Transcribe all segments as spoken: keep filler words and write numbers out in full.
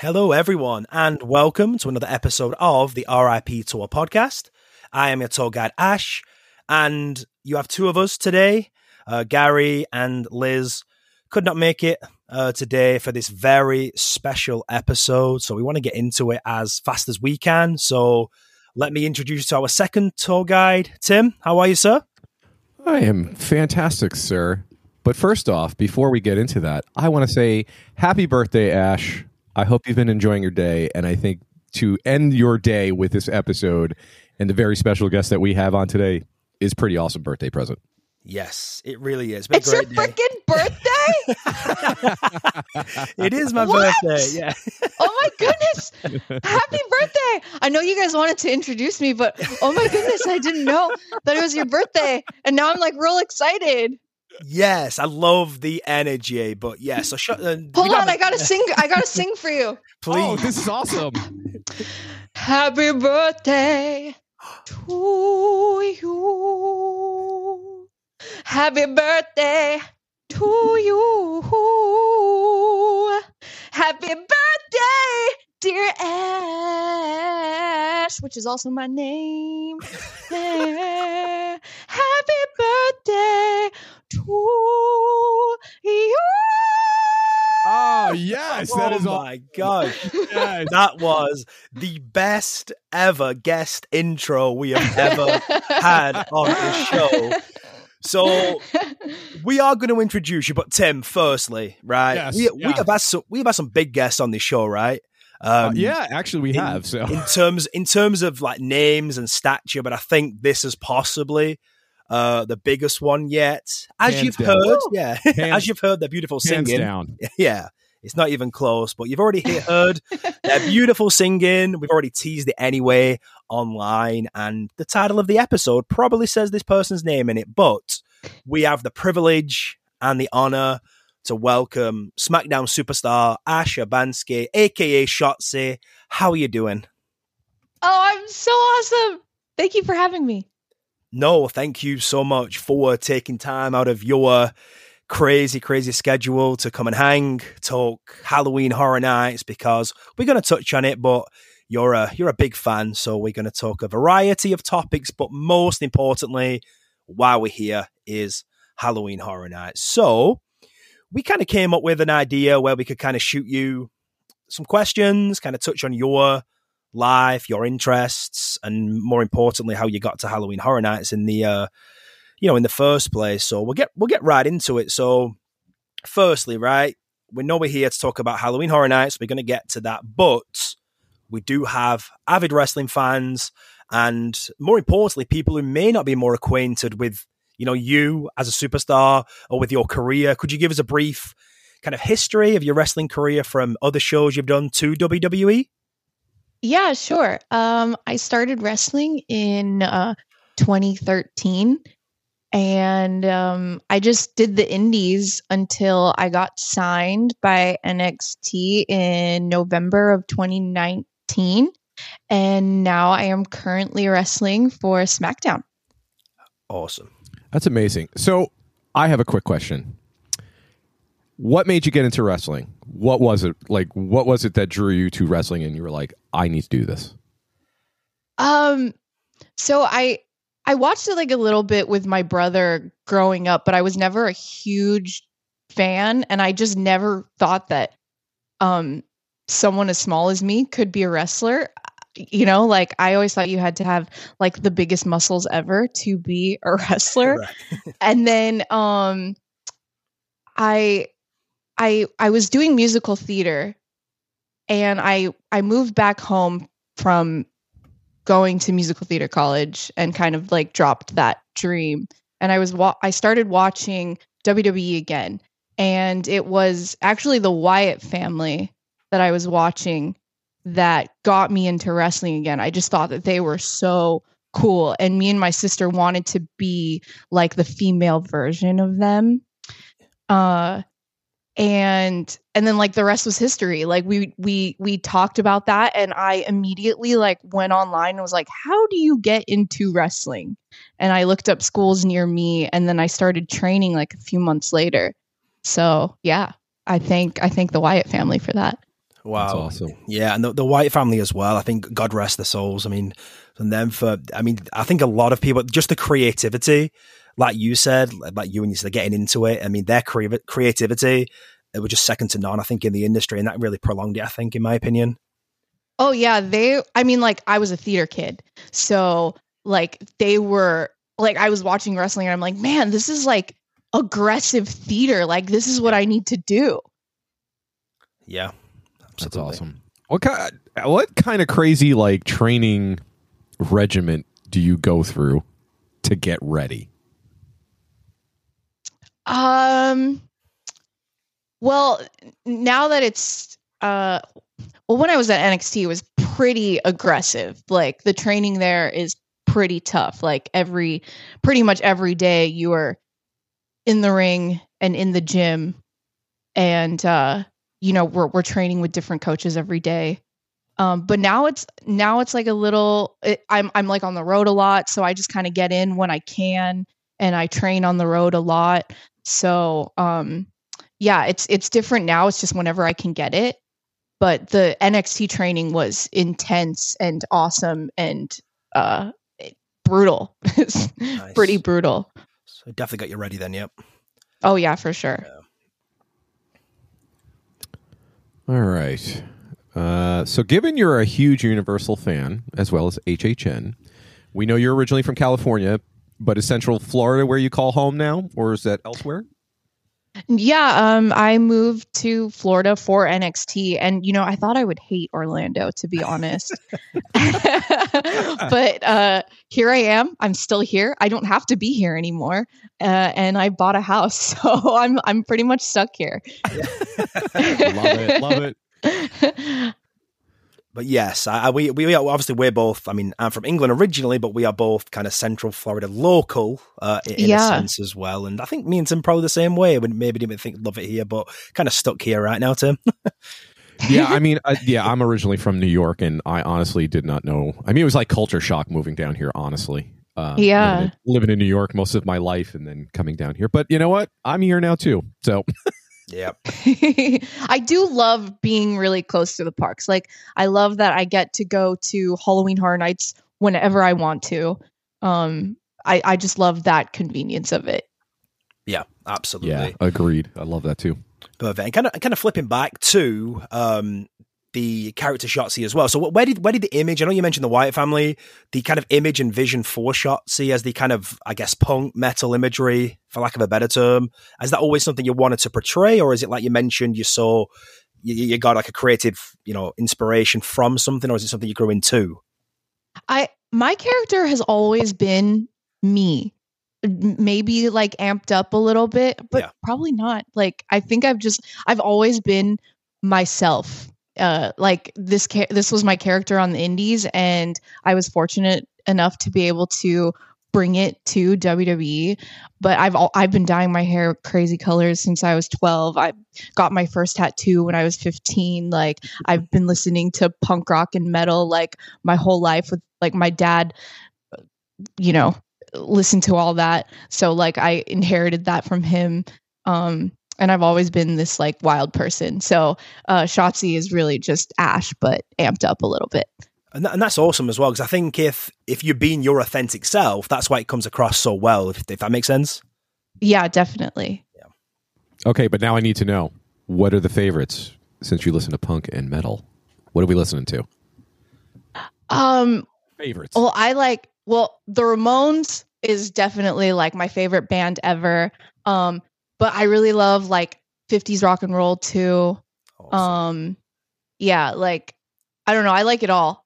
Hello, everyone, and welcome to another episode of the R I P Tour podcast. I am your tour guide, Ash, and you have two of us today. Uh, Gary and Liz could not make it uh, today for this very special episode, so we want to get into it as fast as we can. So let me introduce you to our second tour guide, Tim. How are you, sir? I am fantastic, sir. But first off, before we get into that, I want to say happy birthday, Ash. I hope you've been enjoying your day, and I think to end your day with this episode and the very special guest that we have on today is pretty awesome birthday present. Yes, it really is. It's your freaking birthday? It is my What? birthday, yeah. Oh my goodness. Happy birthday. I know you guys wanted to introduce me, but oh my goodness, I didn't know that it was your birthday. And now I'm like real excited. Yes, I love the energy, but yeah, so shut uh, Hold on, I gotta sing. I gotta sing for you. Please. Oh, this is awesome. Happy birthday to you. Happy birthday to you. Happy birthday, dear Ash, which is also my name. Happy birthday to you. Oh, yes. That oh is all. my gosh. Yes. That was the best ever guest intro we have ever had on this show. So we are going to introduce you, but Tim, firstly, right? Yes, we, yeah. we have had some we have had some big guests on this show, right? Um, Uh, yeah, actually, we in, have. So in terms in terms of like names and stature, but I think this is possibly uh, the biggest one yet. As Hands you've down. heard, Woo! yeah, Hands- as you've heard, their beautiful hands singing. down. Yeah, it's not even close, but you've already heard their beautiful singing. We've already teased it anyway online, and the title of the episode probably says this person's name in it, but we have the privilege and the honor to welcome SmackDown superstar Ash Urbanski, aka Shotzi. How are you doing? Oh, I'm so awesome. Thank you for having me. No, thank you so much for taking time out of your crazy, crazy schedule to come and hang, talk Halloween Horror Nights, because we're going to touch on it, but you're a, you're a big fan, so we're going to talk a variety of topics, but most importantly, why we're here is Halloween Horror Nights. So we kind of came up with an idea where we could kind of shoot you some questions, kind of touch on your life, your interests, and more importantly, how you got to Halloween Horror Nights in the, uh, you know, in the first place. So we'll get we'll get right into it. So, firstly, right, we know we're here to talk about Halloween Horror Nights. We're going to get to that, but we do have avid wrestling fans, and more importantly, people who may not be more acquainted with, you know, you as a superstar or with your career. Could you give us a brief kind of history of your wrestling career from other shows you've done to W W E? Yeah, sure. Um, I started wrestling in uh, twenty thirteen, and um, I just did the indies until I got signed by N X T in November of twenty nineteen, and now I am currently wrestling for SmackDown. Awesome. that's amazing. So I have a quick question. What made you get into wrestling? What was it like? What was it that drew you to wrestling, and you were like, "I need to do this"? Um, so I I watched it like a little bit with my brother growing up, but I was never a huge fan, and I just never thought that um someone as small as me could be a wrestler. You know, like I always thought you had to have like the biggest muscles ever to be a wrestler. Right. And then um I I I was doing musical theater, and I I moved back home from going to musical theater college and kind of like dropped that dream. And I was wa- I started watching W W E again, and it was actually the Wyatt family that I was watching that got me into wrestling again. I just thought that they were so cool, and me and my sister wanted to be like the female version of them. Uh and and then like the rest was history. Like we we we talked about that, and I immediately like went online and was like, how do you get into wrestling? And I looked up schools near me, and then I started training like a few months later. So yeah, I think I thank the Wyatt family for that. Wow. That's awesome. Yeah, and the, the White family as well. I think God rest their souls. I mean, and them for, I mean, I think a lot of people, just the creativity, like you said, like you and you said, getting into it. I mean, their cre- creativity, it was just second to none, I think, in the industry. And that really prolonged it, I think, in my opinion. Oh, yeah. They, I mean, like, I was a theater kid. So, like, they were, like, I was watching wrestling and I'm like, man, this is like aggressive theater. Like, this is what I need to do. Yeah. Absolutely. That's awesome. What kind? What kind of crazy like training regiment do you go through to get ready? Um. Well, now that it's uh, well, when I was at N X T, it was pretty aggressive. Like the training there is pretty tough. Like every, pretty much every day, you are in the ring and in the gym, and uh. you know, we're we're training with different coaches every day. Um, but now it's now it's like a little. It, I'm I'm like on the road a lot, so I just kind of get in when I can, and I train on the road a lot. So um, yeah, it's it's different now. It's just whenever I can get it. But the N X T training was intense and awesome and uh, brutal. Nice. Pretty brutal. So definitely got you ready then. Yep. Oh yeah, for sure. Yeah. All right. Uh, so given you're a huge Universal fan, as well as H H N, we know you're originally from California, but is Central Florida where you call home now, or is that elsewhere? Yeah, um, I moved to Florida for N X T, and, you know, I thought I would hate Orlando, to be honest. But uh, here I am. I'm still here. I don't have to be here anymore, uh, and I bought a house, so I'm I'm pretty much stuck here. Love it. Love it. But yes, I, we we are obviously we're both. I mean, I'm from England originally, but we are both kind of Central Florida local uh, in, in yeah. a sense as well. And I think me and Tim probably the same way. We maybe didn't think love it here, but kind of stuck here right now, Tim. Yeah, I mean, uh, yeah, I'm originally from New York, and I honestly did not know. I mean, it was like culture shock moving down here. Honestly, um, yeah, living in, living in New York most of my life, and then coming down here. But you know what? I'm here now too. So. Yep. I do love being really close to the parks. Like, I love that I get to go to Halloween Horror Nights whenever I want to. Um, I, I just love that convenience of it. Yeah, absolutely. Yeah, agreed. I love that too. Perfect. And kind of, kind of flipping back to um, the character Shotzi as well. So, where did where did the image? I know you mentioned the Wyatt family. The kind of image and vision for Shotzi as the kind of, I guess, punk metal imagery, for lack of a better term, is that always something you wanted to portray, or is it like you mentioned, you saw you, you got like a creative, you know, inspiration from something, or is it something you grew into? I my character has always been me. Maybe like amped up a little bit, but yeah. Probably not. Like, I think I've just I've always been myself. Uh, like this, ca- this was my character on the indies, and I was fortunate enough to be able to bring it to W W E. But I've al- I've been dyeing my hair crazy colors since I was twelve. I got my first tattoo when I was fifteen. Like, I've been listening to punk rock and metal like my whole life. With like my dad, you know, listened to all that. So like I inherited that from him. Um, And I've always been this like wild person. So uh, Shotzi is really just Ash, but amped up a little bit. And, that, and that's awesome as well, because I think if if you're being your authentic self, that's why it comes across so well, if, if that makes sense. Yeah, definitely. Yeah. Okay, but now I need to know, what are the favorites since you listen to punk and metal? What are we listening to? Um, Favorites. Well, I like, well, the Ramones is definitely like my favorite band ever. Um, But I really love like fifties rock and roll too. Awesome. Um, yeah, like I don't know, I like it all.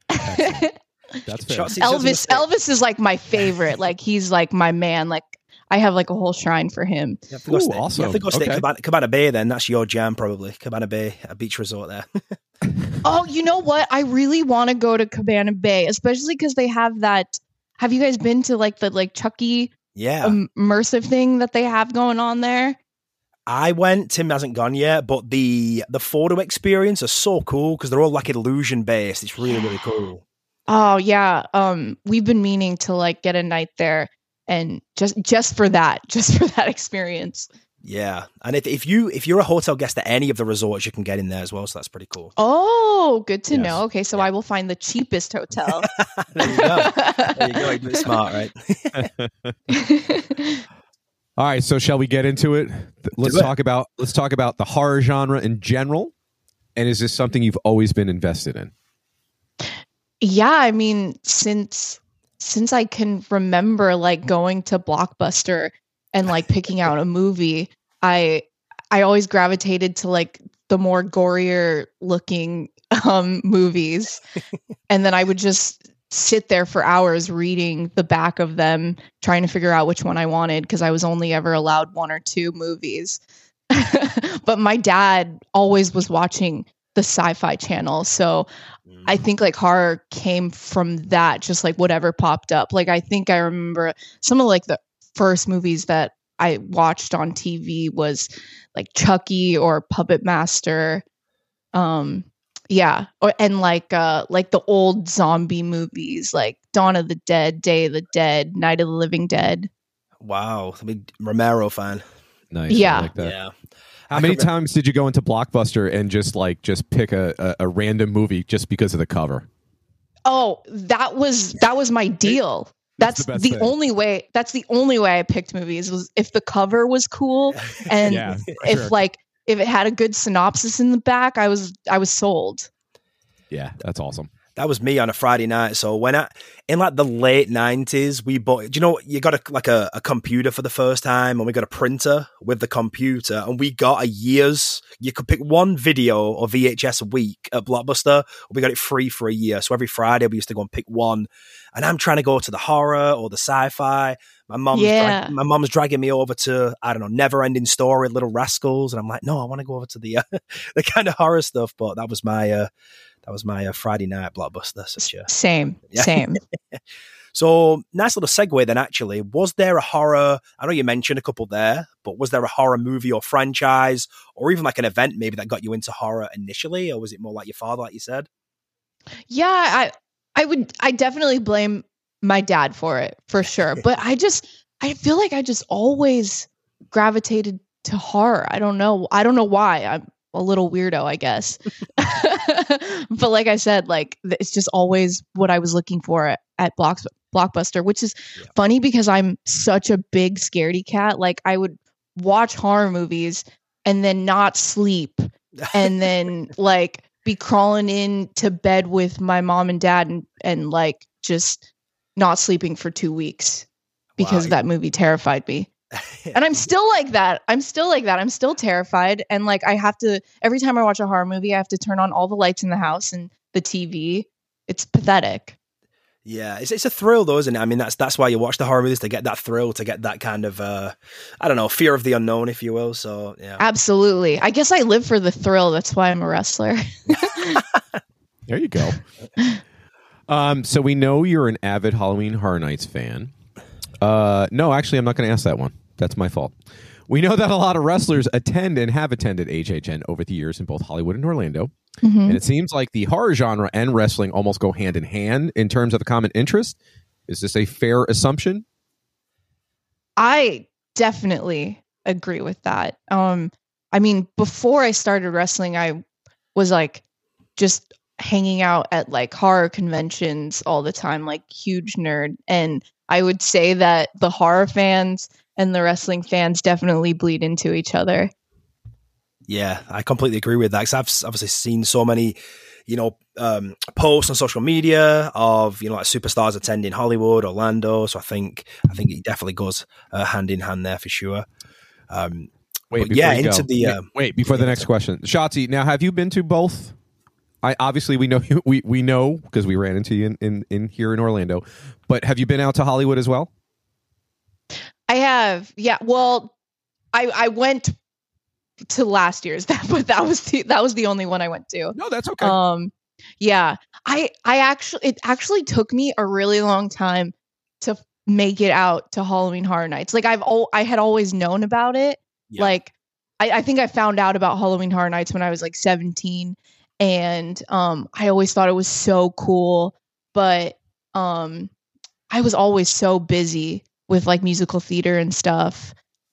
That's fair. Elvis, Elvis is like my favorite. Like he's like my man. Like I have like a whole shrine for him. You have to go Ooh, stay, awesome. You have to go stay okay. at Cabana, Cabana Bay. Then that's your jam, probably Cabana Bay, a beach resort there. Oh, you know what? I really want to go to Cabana Bay, especially because they have that. Have you guys been to like the like Chucky? Yeah, immersive thing that they have going on there? I went. Tim hasn't gone yet, but the the photo experience is so cool because they're all like illusion based. It's really really cool. Oh yeah, um, we've been meaning to like get a night there, and just just for that, just for that experience. Yeah, and if, if you if you're a hotel guest at any of the resorts, you can get in there as well. So that's pretty cool. Oh, good to Yes. know. Okay, so Yeah. I will find the cheapest hotel. There you go. There you go. You do it smart, right? All right, so shall we get into it? Let's Do it. talk about let's talk about the horror genre in general. And is this something you've always been invested in? Yeah, I mean, since since I can remember, like going to Blockbuster and like picking out a movie, I I always gravitated to like the more gorier looking um, movies, and then I would just sit there for hours reading the back of them, trying to figure out which one I wanted because I was only ever allowed one or two movies. But my dad always was watching the Sci-Fi Channel, so I think like horror came from that, just like whatever popped up. Like I think I remember some of like the first movies that I watched on T V was like Chucky or Puppet Master. Um, yeah, or and like uh like the old zombie movies like Dawn of the Dead, Day of the Dead, Night of the Living Dead. Wow, I'm a big Romero fan. Nice. Yeah. I like that. Yeah. How many times did you go into Blockbuster and just like just pick a, a, a random movie just because of the cover? Oh, that was that was my deal. That's That's, the best the, thing. only way. That's the only way I picked movies was if the cover was cool and Yeah, for if sure. like if it had a good synopsis in the back. I was I was sold. Yeah, that's awesome. That was me on a Friday night. So when I, in like the late nineties, we bought, do you know, you got a, like a, a computer for the first time and we got a printer with the computer and we got a year's, you could pick one video or V H S a week at Blockbuster. We got it free for a year. So every Friday we used to go and pick one and I'm trying to go to the horror or the sci-fi. My mom's, Yeah. drag, my mom's dragging me over to, I don't know, Never Ending Story, Little Rascals. And I'm like, no, I want to go over to the, uh, the kind of horror stuff. But that was my, uh, That was my uh, Friday night Blockbuster. Such a... Same, Yeah. same. So, nice little segue then, actually. Was there a horror, I know you mentioned a couple there, but was there a horror movie or franchise or even like an event maybe that got you into horror initially? Or was it more like your father, like you said? Yeah, I I would I definitely blame my dad for it for sure. But I just I feel like I just always gravitated to horror. I don't know. I don't know why. I'm a little weirdo, I guess. But like I said, like it's just always what I was looking for at, at Blocks, Blockbuster, which is Yeah. funny because I'm such a big scaredy cat. Like I would watch horror movies and then not sleep and then like be crawling into bed with my mom and dad and, and like just not sleeping for two weeks because Wow. that movie terrified me. And I'm still like that. I'm still like that. I'm still terrified. And like, I have to, every time I watch a horror movie, I have to turn on all the lights in the house and the T V. It's pathetic. Yeah, it's it's a thrill though, isn't it? I mean, that's that's why you watch the horror movies, to get that thrill, to get that kind of, uh, I don't know, fear of the unknown, if you will. So, yeah. Absolutely. I guess I live for the thrill. That's why I'm a wrestler. There you go. Um, so we know you're an avid Halloween Horror Nights fan. Uh, no, actually, I'm not going to ask that one. That's my fault. We know that a lot of wrestlers attend and have attended H H N over the years in both Hollywood and Orlando. Mhm. And it seems like the horror genre and wrestling almost go hand in hand in terms of the common interest. Is this a fair assumption? I definitely agree with that. Um, I mean, before I started wrestling, I was like just hanging out at like horror conventions all the time, like huge nerd. And I would say that the horror fans and the wrestling fans definitely bleed into each other. Yeah, I completely agree with that. Because I've s- obviously seen so many, you know, um, posts on social media of, you know, like superstars attending Hollywood, Orlando. So I think I think it definitely goes uh, hand in hand there for sure. Um, Wait, But before yeah, you into go. the, Wait, um, wait before the next question, Shotzi. Now, have you been to both? I obviously we know you, we we know because we ran into you in, in in here in Orlando. But have you been out to Hollywood as well? I have, yeah. Well, I I went to last year's, but that was the that was the only one I went to. No, that's okay. Um, yeah, I I actually it actually took me a really long time to f- make it out to Halloween Horror Nights. Like I've al- I had always known about it. Yeah. Like I, I think I found out about Halloween Horror Nights when I was like seventeen, and um, I always thought it was so cool, but um, I was always so busy with like musical theater and stuff.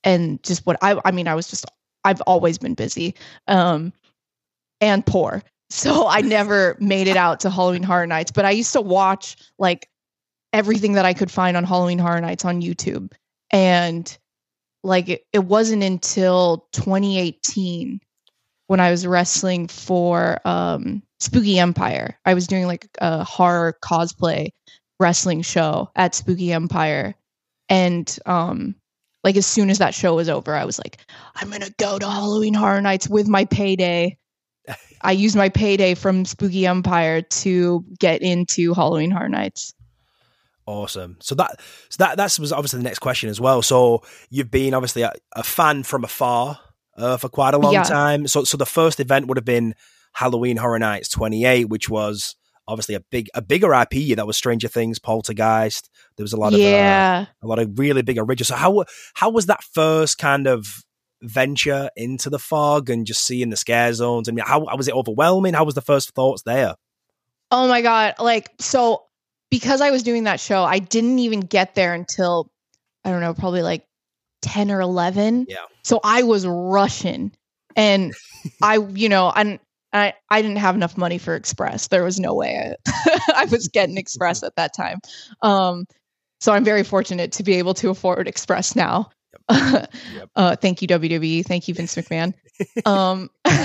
and just what I, I mean, I was just, I've always been busy, um, and poor. So I never made it out to Halloween Horror Nights, but I used to watch like everything that I could find on Halloween Horror Nights on YouTube. And like, it, it wasn't until twenty eighteen when I was wrestling for um, Spooky Empire. I was doing like a horror cosplay wrestling show at Spooky Empire. And um, like, as soon as that show was over, I was like, I'm going to go to Halloween Horror Nights with my payday. I used my payday from Spooky Empire to get into Halloween Horror Nights. Awesome. So that so that that was obviously the next question as well. So you've been obviously a, a fan from afar uh, for quite a long Yeah. time. So so the first event would have been Halloween Horror Nights twenty-eight, which was obviously a big a bigger I P. That was Stranger Things, Poltergeist. There was a lot of Yeah. uh, a lot of really big originals. So how how was that first kind of venture into the fog and just seeing the scare zones? I mean, how, how was it overwhelming? How was the first thoughts there? Oh my God. Like, so because I was doing that show, I didn't even get there until, I don't know, probably like ten or eleven. Yeah. So I was rushing, and I, you know, and I, I didn't have enough money for Express. There was no way I, I was getting Express at that time. Um, so I'm very fortunate to be able to afford Express now. Yep. Yep. uh, thank you, W W E. Thank you, Vince McMahon. um,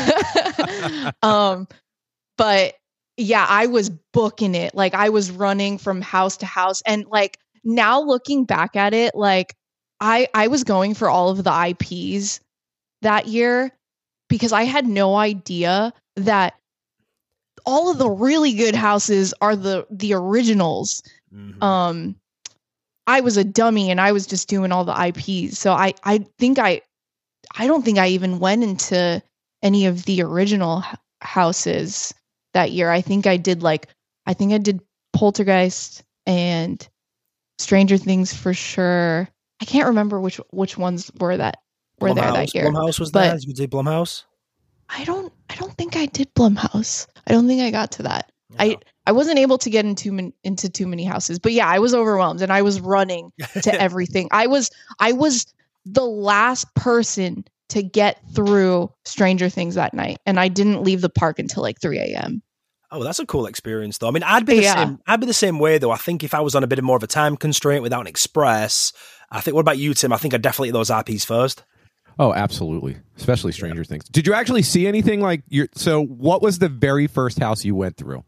um, but yeah, I was booking it. Like, I was running from house to house, and like, now looking back at it, like I, I was going for all of the I Ps that year because I had no idea that all of the really good houses are the, the originals. Mm-hmm. Um, I was a dummy and I was just doing all the I Ps. So I, I think I, I don't think I even went into any of the original h- houses that year. I think I did like, I think I did Poltergeist and Stranger Things for sure. I can't remember which, which ones were that were Blumhouse. there that year. Blumhouse was but there. Did you do Blumhouse? I don't, I don't think I did Blumhouse. I don't think I got to that. Yeah. I, I wasn't able to get into into too many houses, but yeah, I was overwhelmed and I was running to everything. I was I was the last person to get through Stranger Things that night, and I didn't leave the park until like three a.m. Oh, that's a cool experience, though. I mean, I'd be the yeah. same. I'd be the same way, though. I think if I was on a bit more of a time constraint without an Express, I think. What about you, Tim? I think I'd definitely those I Ps first. Oh, absolutely, especially Stranger yeah. Things. Did you actually see anything like your? So, what was the very first house you went through?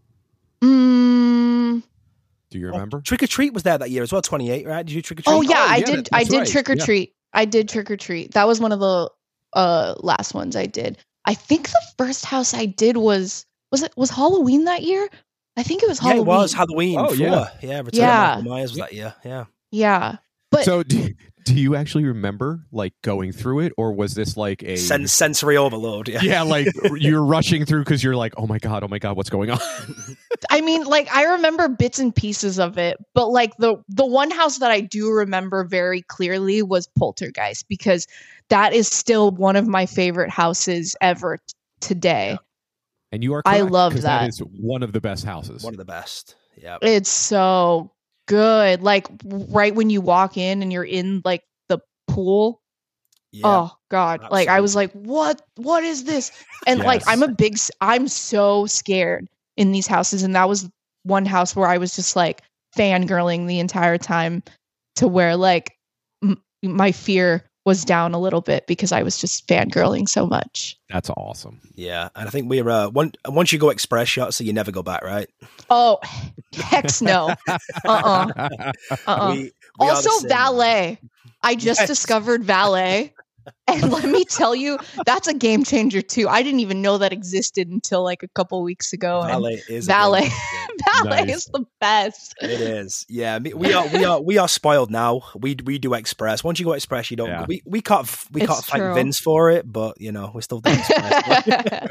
Mm. Do you remember? Oh, Trick or Treat was there that year as well, twenty-eight, right? Did you Trick or Treat? Oh yeah, oh, I yeah did. That, I did right. Trick or Treat. Yeah. I did Trick or Treat. That was one of the uh, last ones I did. I think the first house I did was was it was Halloween that year. I think it was Halloween. Yeah, it was Halloween. Oh four. yeah, yeah. Return yeah. of Michael Myers was that year. Yeah, yeah. But so. Do you- Do you actually remember like going through it, or was this like a Sen- sensory overload? Yeah, yeah, like you're rushing through because you're like, oh my god, oh my god, what's going on? I mean, like I remember bits and pieces of it, but like the the one house that I do remember very clearly was Poltergeist because that is still one of my favorite houses ever t- today. Yeah. And you are correct, I love that. That is one of the best houses. One of the best. Yeah, it's so good. Like right when you walk in and you're in like the pool. Yeah, oh god. Absolutely. Like I was like, what, what is this? And yes. like, I'm a big, I'm so scared in these houses. And that was one house where I was just like fangirling the entire time to where like m- my fear was down a little bit because I was just fangirling so much. That's awesome. Yeah. And I think we're, uh, one, once you go Express shot, so you never go back, right? Oh, hex no. Uh-uh. Uh-uh. We, we also Valet. I just yes. discovered Valet. And let me tell you, that's a game changer too. I didn't even know that existed until like a couple weeks ago. Valet is Valet. Valet nice. Is the best. It is. Yeah, we are. We are. We are spoiled now. We we do Express. Once you go Express, you don't. Yeah. We we can't. We it's can't thank true. Vince for it, but you know, we're still doing Express.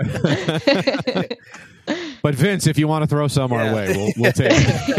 But Vince, if you want to throw some yeah. our way, we'll, we'll take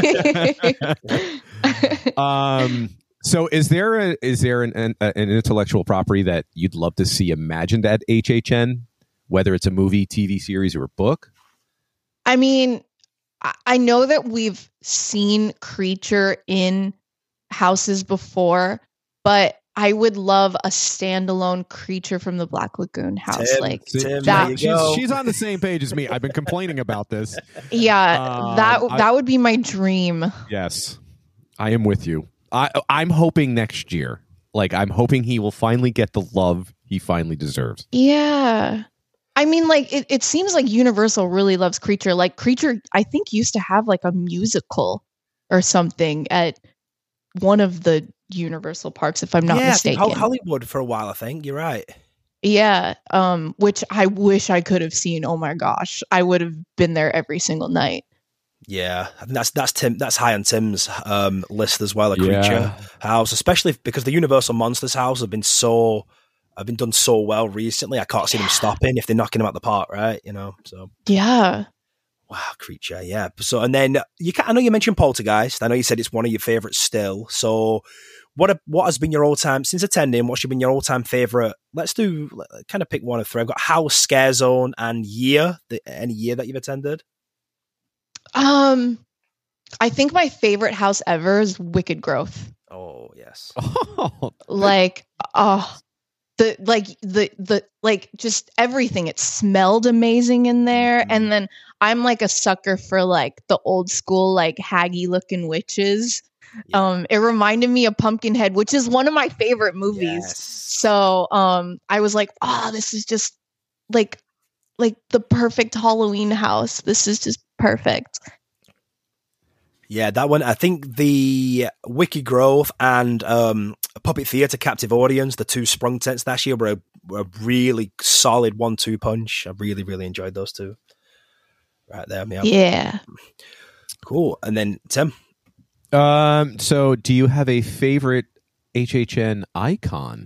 it. um. So, is there a is there an, an an intellectual property that you'd love to see imagined at H H N, whether it's a movie, T V series, or a book? I mean, I know that we've seen Creature in houses before, but I would love a standalone Creature from the Black Lagoon house. Tim, like Tim, that- there you she's, go. she's on the same page as me. I've been complaining about this. yeah, Um, that I- that would be my dream. Yes, I am with you. I, I'm hoping next year. Like, I'm hoping he will finally get the love he finally deserves. Yeah. I mean, like, it, it seems like Universal really loves Creature. Like, Creature, I think, used to have, like, a musical or something at one of the Universal parks, if I'm not yeah, I think mistaken. Hol- Hollywood for a while, I think. You're right. Yeah, um, which I wish I could have seen. Oh, my gosh. I would have been there every single night. Yeah, I think that's that's Tim. That's high on Tim's um, list as well. A Yeah. Creature house, especially because the Universal Monsters house have been so, have been done so well recently. I can't see them stopping if they're knocking them out the park, right? You know, so Yeah. wow, Creature, yeah. So and then you can, I know you mentioned Poltergeist. I know you said it's one of your favorites still. So what a, what has been your all time since attending? What's been your all time favorite? Let's do kind of pick one of three. I've got House, Scare Zone, and Year. The, any year that you've attended? Um, I think my favorite house ever is Wicked Growth. Oh yes. Like, oh, the like the the like just everything. It smelled amazing in there, Mhm. and then I'm like a sucker for like the old school like haggy looking witches. Yeah. Um, it reminded me of Pumpkinhead, which is one of my favorite movies. Yes. So, um, I was like, oh, this is just like like the perfect Halloween house. This is just perfect. Yeah, that one. I think the Wicked Grove and um, Puppet Theatre Captive Audience, the two sprung tents last year, were a, were a really solid one two punch. I really, really enjoyed those two. Right there, yeah. Yeah. Cool. And then, Tim? Um. So, do you have a favorite H H N icon?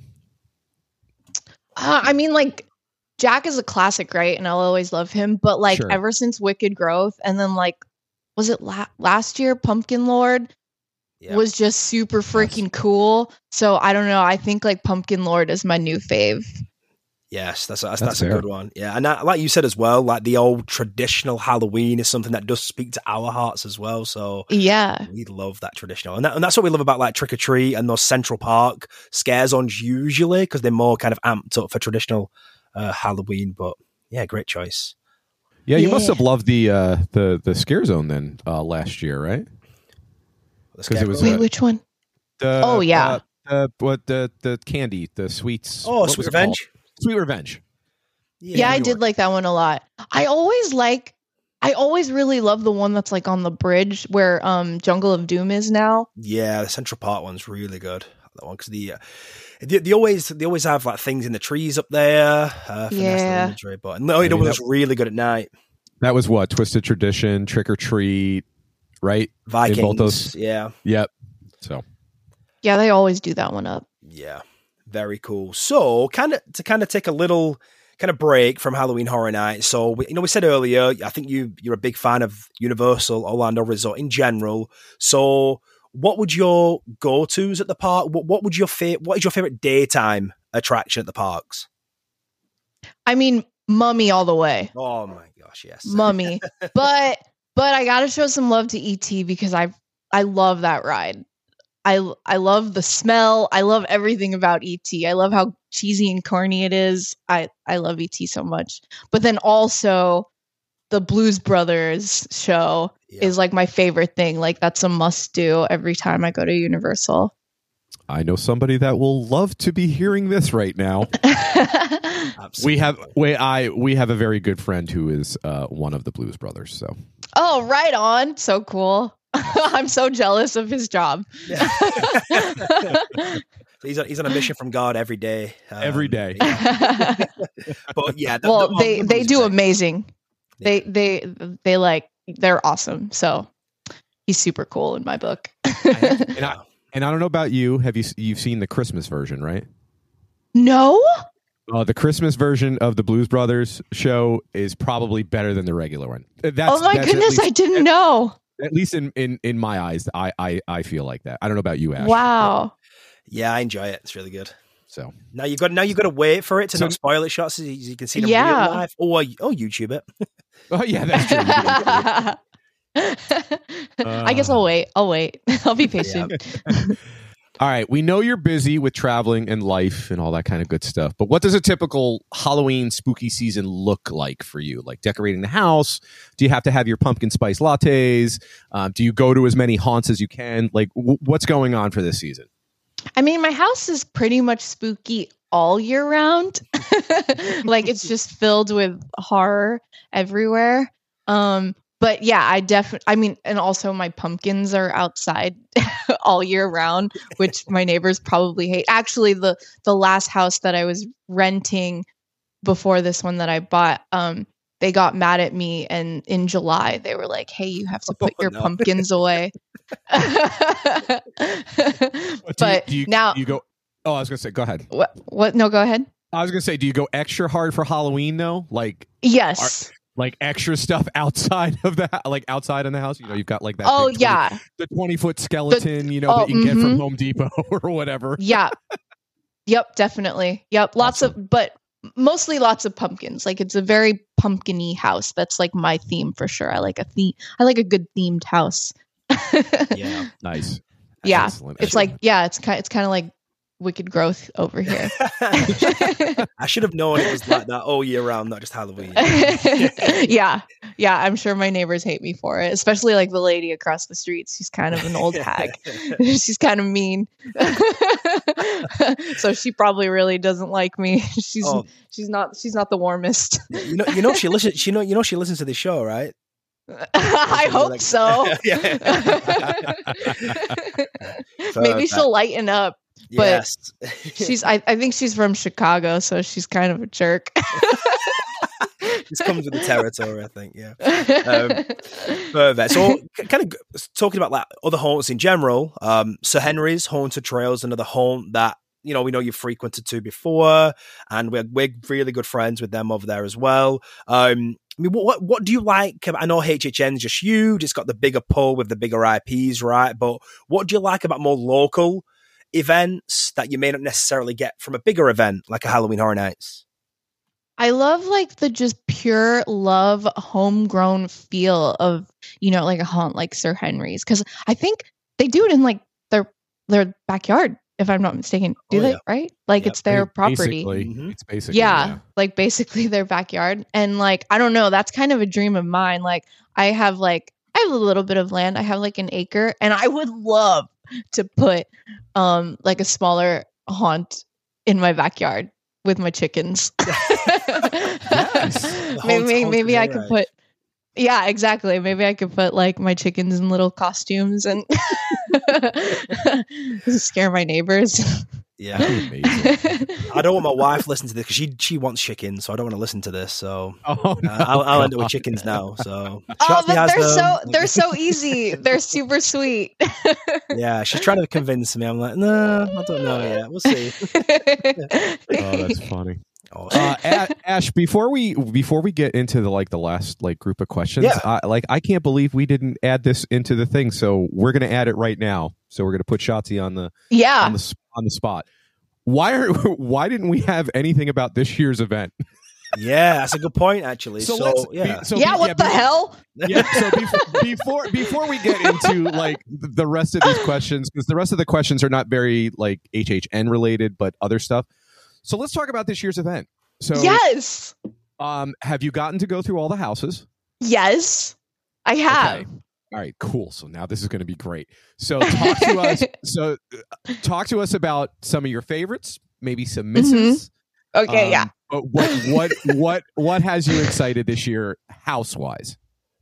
Uh, I mean, like, Jack is a classic, right? And I'll always love him. But, like, Sure. ever since Wicked Growth, and then, like, was it la- last year? Pumpkin Lord Yeah. was just super freaking cool. So, I don't know. I think, like, Pumpkin Lord is my new fave. Yes, that's that's, That's that's a fair. good one. Yeah, and that, like you said as well, like the old traditional Halloween is something that does speak to our hearts as well. So Yeah. we love that traditional, and, that, and that's what we love about like Trick or Treat and those Central Park scare zones usually because they're more kind of amped up for traditional uh, Halloween. But yeah, great choice. Yeah, you must Yeah. have loved the uh, the the Scare Zone then uh, last year, right? The 'Cause it was, Scarecrow. Wait, uh, which one? The, Oh, yeah. uh, the what the the candy, the sweets. oh, what Sweet was it called? Revenge. Sweet Revenge. Yeah, I New did York. like that one a lot. I always like I always really love the one that's like on the bridge where um Jungle of Doom is now. Yeah, the Central Park one's really good. That one because the uh, they, they always they always have like things in the trees up there. Uh, for nice little Yeah. imagery, but no, I it mean, was that- really good at night. That was what Twisted Tradition, Trick or Treat, right? Vikings, In both those- yeah. Yep. So Yeah, they always do that one up. Yeah, very cool. So, kind of to kind of take a little kind of break from Halloween Horror Nights. So, we, you know, we said earlier, I think you you're a big fan of Universal Orlando Resort in general. So, what would your go tos at the park? What, what would your fa- What is your favorite daytime attraction at the parks? I mean, Mummy all the way. Oh my gosh, yes, Mummy. but but I got to show some love to E T because I I love that ride. I I love the smell. I love everything about E T. I love how cheesy and corny it is. I I love E T so much. But then also the Blues Brothers show Yeah. is like my favorite thing. Like that's a must do every time I go to Universal. I know somebody that will love to be hearing this right now. Absolutely. We have we I we have a very good friend who is uh, one of the Blues Brothers. So Oh, right on. So cool. I'm so jealous of his job. Yeah. he's on, he's on a mission from God every day. Um, Every day. yeah. But yeah, the- well, the- they the they Blues do great. amazing. They they they like they're awesome. So he's super cool in my book. and I and I don't know about you. Have you you've seen the Christmas version, right? No? Uh, the Christmas version of the Blues Brothers show is probably better than the regular one. Uh, That's, Oh my that's at goodness, least- I didn't know. At least in, in, in my eyes, I, I I feel like that. I don't know about you, Ash. Wow. Yeah, I enjoy it. It's really good. So Now you've got now you've got to wait for it to So- not spoil it shots so you, you can see them Yeah. real life or oh YouTube it. oh yeah, that's true. I guess I'll wait. I'll wait. I'll be patient. All right, we know you're busy with traveling and life and all that kind of good stuff, but what does a typical Halloween spooky season look like for you? Like decorating the house? Do you have to have your pumpkin spice lattes? Um, do you go to as many haunts as you can? Like, w- what's going on for this season? I mean, my house is pretty much spooky all year round. Like, it's just filled with horror everywhere. Um, But yeah, I definitely, I mean, and also my pumpkins are outside all year round, which my neighbors probably hate. Actually, the the last house that I was renting before this one that I bought, um, they got mad at me, and in July they were like, "Hey, you have to put oh, your no. pumpkins away." But but do you, do you, now you go. Oh, I was gonna say, go ahead. What? What? No, go ahead. I was gonna say, do you go extra hard for Halloween though? Like yes. Are, Like extra stuff outside of the like outside in the house, you know, you've got like that. Oh twenty, yeah, the twenty foot skeleton, the, you know, oh, that you can mm-hmm. get from Home Depot or whatever. Yeah, yep, definitely. Yep, lots awesome. of, but mostly lots of pumpkins. Like it's a very pumpkin-y house. That's like my theme for sure. I like a theme. I like a good themed house. Yeah, nice. Yeah, excellent. It's like yeah, it's kind. It's kind of like Wicked Growth over here. I should have known it was like that all year round, not just Halloween. yeah, yeah. I'm sure my neighbors hate me for it, especially like the lady across the street. She's kind of an old hag. She's kind of mean, so she probably really doesn't like me. She's oh. she's not she's not the warmest. You know, you know she listens. She know you know she listens to this show, right? I hope like, so. Maybe she'll lighten up. But yes. she's I, I think she's from Chicago, so she's kind of a jerk. This comes with the territory, I think, yeah. Um, perfect. So kind of talking about like other haunts in general, um, Sir Henry's Haunted Trails, another haunt that, you know, we know you've frequented to before, and we're we're really good friends with them over there as well. Um I mean, what what do you like? I know H H N's just huge. It's got the bigger pull with the bigger I Ps, right? But what do you like about more local events that you may not necessarily get from a bigger event like a Halloween Horror Nights? I love like the just pure love homegrown feel of, you know, like a haunt like Sir Henry's, because I think they do it in like their their backyard, if I'm not mistaken. Do oh, they? Yeah. Right? Like yep. It's their property. Basically, mm-hmm. It's basically yeah, yeah, like basically their backyard. And like I don't know, that's kind of a dream of mine. Like I have like I have a little bit of land. I have like an acre, and I would love to put um like a smaller haunt in my backyard with my chickens. Yes. maybe maybe I could put yeah, exactly. Maybe I could put like my chickens in little costumes and scare my neighbors. Yeah, I don't want my wife listening to this because she she wants chickens, so I don't want to listen to this. So oh, no, uh, I'll, I'll end up with chickens now. So oh, but they're so they're so easy. They're super sweet. Yeah, she's trying to convince me. I'm like, no, I don't know yet. We'll see. Oh, that's funny. Awesome. Uh, Ash, before we before we get into the like the last like group of questions, yeah. I, like I can't believe we didn't add this into the thing. So we're gonna add it right now. So we're gonna put Shotzi on the yeah on the on the spot. Why are why didn't we have anything about this year's event? Yeah, that's a good point, actually. So, so yeah, be, so yeah. Be, what yeah, the be, hell? Yeah. So before, before before we get into like the rest of these questions, because the rest of the questions are not very like H H N related, but other stuff. So let's talk about this year's event. So yes, um, have you gotten to go through all the houses? Yes, I have. Okay. All right, cool. So now this is going to be great. So talk to us. So uh, talk to us about some of your favorites, maybe some misses. Mm-hmm. Okay, um, yeah. But what what what what has you excited this year, house wise?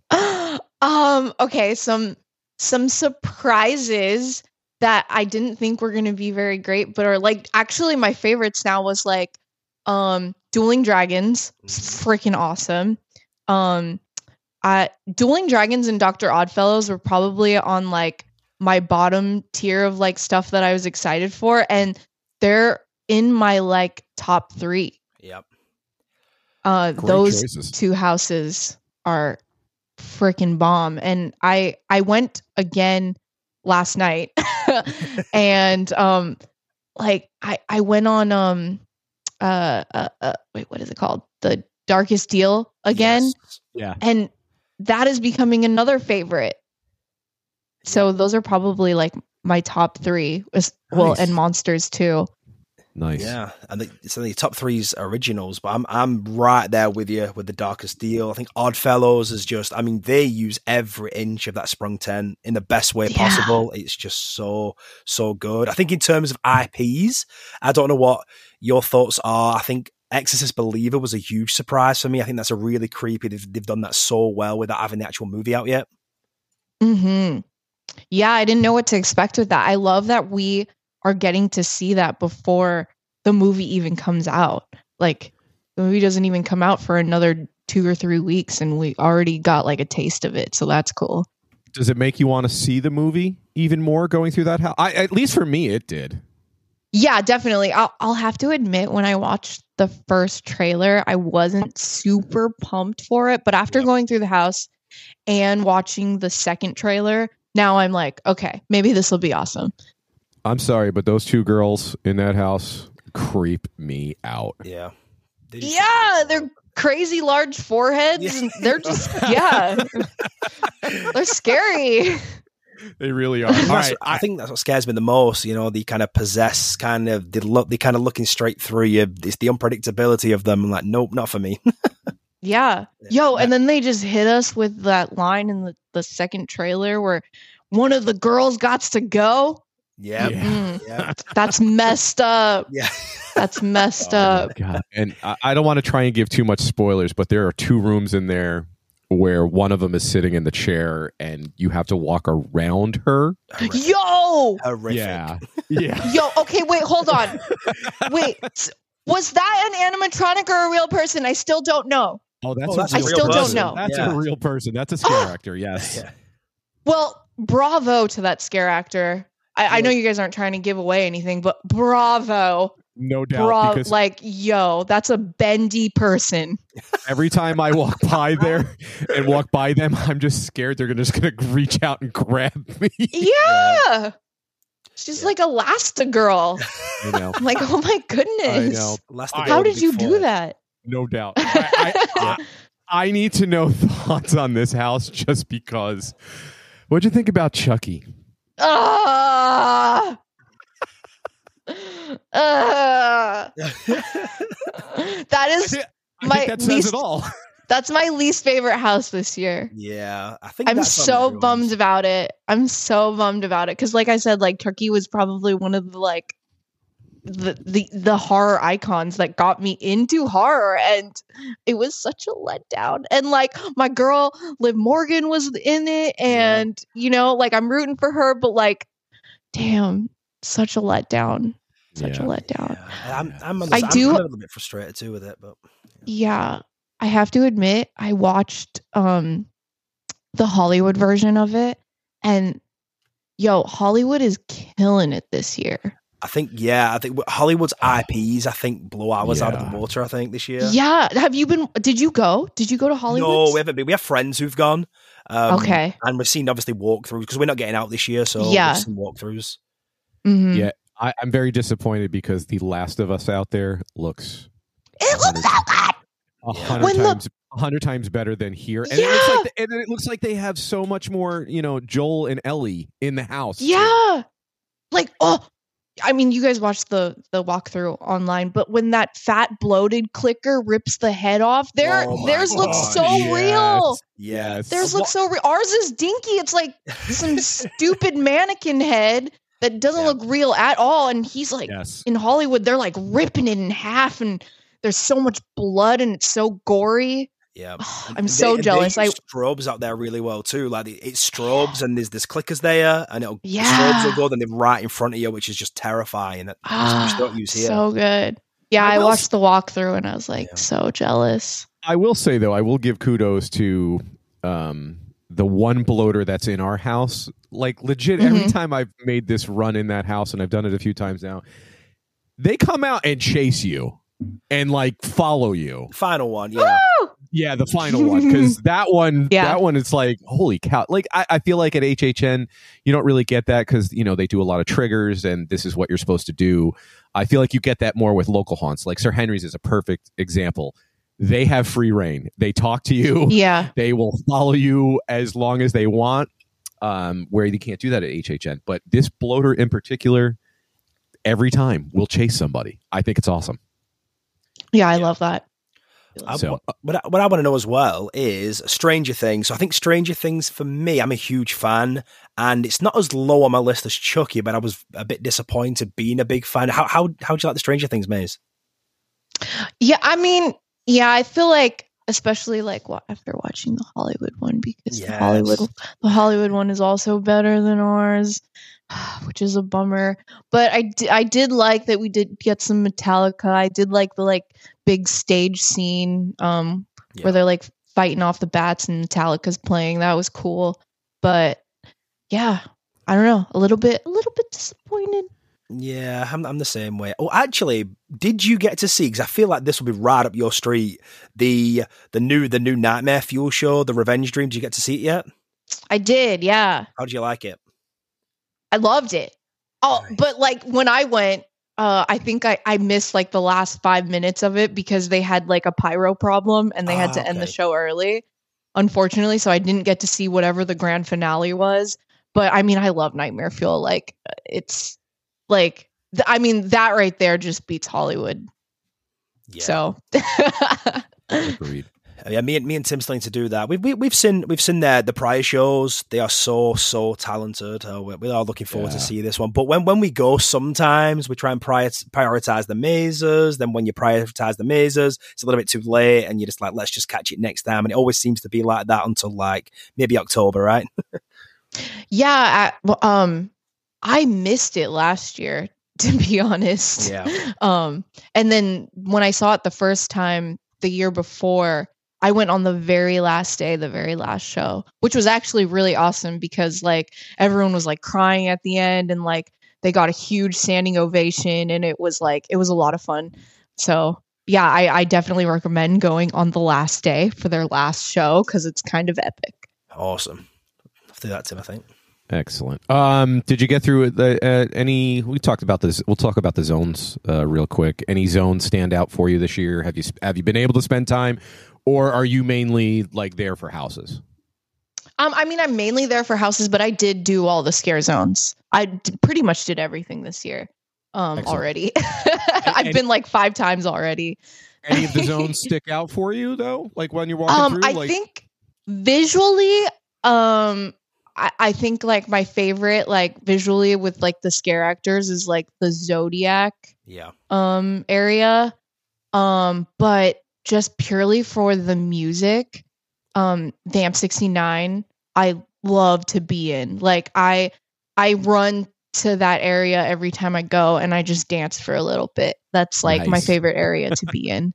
Um. Okay. Some some surprises that I didn't think were going to be very great, but are like actually my favorites now was like um Dueling Dragons, freaking awesome. Um uh Dueling Dragons and Doctor Oddfellows were probably on like my bottom tier of like stuff that I was excited for, and they're in my like top three. Yep. Uh Great those choices. Two houses are freaking bomb, and I I went again last night. And um like I I went on um uh, uh uh wait what is it called the Darkest Deal again. Yes. Yeah, and that is becoming another favorite. So those are probably like my top three. Was, well, Nice. and Monsters too. Nice. Yeah, and the, so the top three's originals, but I'm I'm right there with you with The Darkest Deal. I think Oddfellows is just, I mean, they use every inch of that sprung tent in the best way Yeah. possible. It's just so so good. I think in terms of I Ps, I don't know what your thoughts are. I think Exorcist Believer was a huge surprise for me. I think that's a really creepy. They've, they've done that so well without having the actual movie out yet. Hmm. Yeah, I didn't know what to expect with that. I love that we are getting to see that before the movie even comes out. Like, the movie doesn't even come out for another two or three weeks, and we already got like a taste of it. So that's cool. Does it make you want to see the movie even more going through that house? I, at least for me, it did. Yeah, definitely. I'll, I'll have to admit, when I watched the first trailer, I wasn't super pumped for it. But after Yep. going through the house and watching the second trailer, now I'm like, okay, maybe this will be awesome. I'm sorry, but those two girls in that house creep me out. Yeah. They just- Yeah, they're crazy large foreheads. Yeah. And they're just, yeah, they're scary. They really are. That's All what- right, I think that's what scares me the most. You know, the kind of possess kind of they look, they kind of looking straight through you. It's the unpredictability of them. I'm like, nope, not for me. Yeah. Yo, and then they just hit us with that line in the, the second trailer where one of the girls got to go. yeah, Yeah. Mm, yeah, that's messed up. yeah. That's messed Oh, up. God. And I, I don't want to try and give too much spoilers, but there are two rooms in there where one of them is sitting in the chair and you have to walk around her. Horrific. Yo, Horrific. Yeah. Yeah. yo. Okay, wait, hold on. Wait, s- was that an animatronic or a real person? I still don't know. Oh, that's, Oh, a that's I real still don't person. know. That's Yeah. a real person. That's a scare actor. Yes. Yeah. Well, bravo to that scare actor. I, I know you guys aren't trying to give away anything, but bravo. No doubt. Bra- because like, yo, that's a bendy person. every time I walk by there and walk by them, I'm just scared they're just going to reach out and grab me. Yeah. She's Yeah. like Elastigirl. You know, I'm like, oh my goodness. I know. Last How of How all, did big you do four. that? No doubt. I, I, I, I need to know thoughts on this house just because. What'd you think about Chucky? Ah. Ah. that I is think, I My think that says least- it all. that's my least favorite house this year. Yeah, I think I'm that's on so everyone's. bummed about it. I'm so bummed about it because, like I said, like Turkey was probably one of the like the the the horror icons that got me into horror, and it was such a letdown. And like my girl Liv Morgan was in it, and you know, like I'm rooting for her, but like, damn, such a letdown. Such Yeah. a letdown. Yeah, I'm, I'm, on the, I I'm, do- I'm a little bit frustrated too with it, but Yeah, I have to admit, I watched um the Hollywood version of it, and yo, Hollywood is killing it this year. I think yeah, I think Hollywood's I Ps I think blow ours out of Yeah. the water. I think this year. Yeah. Have you been? Did you go? Did you go to Hollywood? No, we haven't been. We have friends who've gone. Um, Okay. and we've seen obviously walkthroughs because we're not getting out this year, so Yeah. we've seen walkthroughs. Mhm. Yeah, I, I'm very disappointed because The Last of Us out there looks It looks so good. a Yeah. hundred When the- times a hundred times better than here, and it looks Yeah. like the, and it looks like they have so much more, you know, Joel and Ellie in the house. too. Yeah. Like, oh, I mean, you guys watched the the walkthrough online, but when that fat bloated clicker rips the head off, their Oh my theirs looks God, so yes. real. Yes. Theirs looks so real. Ours is dinky. It's like some stupid mannequin head that doesn't Yeah. look real at all. And he's like, Yes. in Hollywood, they're like ripping it in half, and there's so much blood, and it's so gory. Yeah, I'm And so they, jealous. They I use strobes out there really well too. Like it- it's strobes, and there's there's clickers there, and it'll the Yeah. strobes will go, then they're right in front of you, which is just terrifying. That ah, which don't use here. so good. Yeah, I I, will watched the walkthrough, and I was like, Yeah. so jealous. I will say though, I will give kudos to um, the one bloater that's in our house. Like legit, every Mhm. time I've made this run in that house, and I've done it a few times now, they come out and chase you and like follow you. Final one, yeah. Yeah, the final one, because that one, Yeah. that one, it's like holy cow! Like I, I feel like at H H N, you don't really get that because you know they do a lot of triggers, and this is what you're supposed to do. I feel like you get that more with local haunts. Like Sir Henry's is a perfect example. They have free reign. They talk to you. Yeah. They will follow you as long as they want. um, where you can't do that at H H N. But this bloater in particular, every time will chase somebody. I think it's awesome. Yeah, I love that. I, So- what, I, what I want to know as well is Stranger Things. So I think Stranger Things, for me, I'm a huge fan, and it's not as low on my list as Chucky, but I was a bit disappointed being a big fan. How how how do you like the Stranger Things, Maze? Yeah, I mean, yeah, I feel like, especially like wa- after watching the Hollywood one, because the Yes. Hollywood the Hollywood one is also better than ours, which is a bummer. But I, d- I did like that we did get some Metallica. I did like the like big stage scene um Yeah. where they're like fighting off the bats and Metallica's playing. That was cool. But yeah, I don't know, a little bit a little bit disappointed. Yeah, I'm, I'm the same way. Oh, actually, did you get to see? Because I feel like this will be right up your street. The the new the new Nightmare Fuel show, The Revenge Dream. Did you get to see it yet? I did, yeah. How did you like it? I loved it. Oh, Nice. but like when I went, uh, I think I, I missed like the last five minutes of it because they had like a pyro problem and they had Ah, to end the okay. show early, unfortunately. So I didn't get to see whatever the grand finale was. But I mean, I love Nightmare Fuel. Like it's like, th- I mean, that right there just beats Hollywood. Yeah. So Agreed. Yeah, me and me and Tim still need to do that. We've we, we've seen we've seen their the prior shows. They are so so talented. Uh, we're, we're all looking forward Yeah. to see this one. But when when we go, sometimes we try and prior, prioritize the mazes. Then when you prioritize the mazes, it's a little bit too late, and you're just like, let's just catch it next time. And it always seems to be like that until like maybe October, right? yeah, I, well, um, I missed it last year, to be honest. Yeah. Um, and then when I saw it the first time the year before, I went on the very last day, the very last show, which was actually really awesome because like everyone was like crying at the end and like they got a huge standing ovation and it was like it was a lot of fun. So yeah, I, I definitely recommend going on the last day for their last show because it's kind of epic. Awesome. I'll do that, Tim. I think. Excellent. Um, did you get through the, uh, any? We talked about this. We'll talk about the zones uh, real quick. Any zones stand out for you this year? Have you have you been able to spend time, or are you mainly like there for houses? Um, I mean, I'm mainly there for houses, but I did do all the scare zones. I d- pretty much did everything this year um, Excellent. already. I've and- been like five times already. Any of the zones stick out for you though? Like when you're walking Um, through? I like, think visually, um, I, I think like my favorite, like visually with like the scare actors is like the Zodiac Yeah. um area. Um, but just purely for the music, um, Vamp sixty-nine, I love to be in. Like I I run to that area every time I go and I just dance for a little bit. That's like my Nice. favorite area to be in.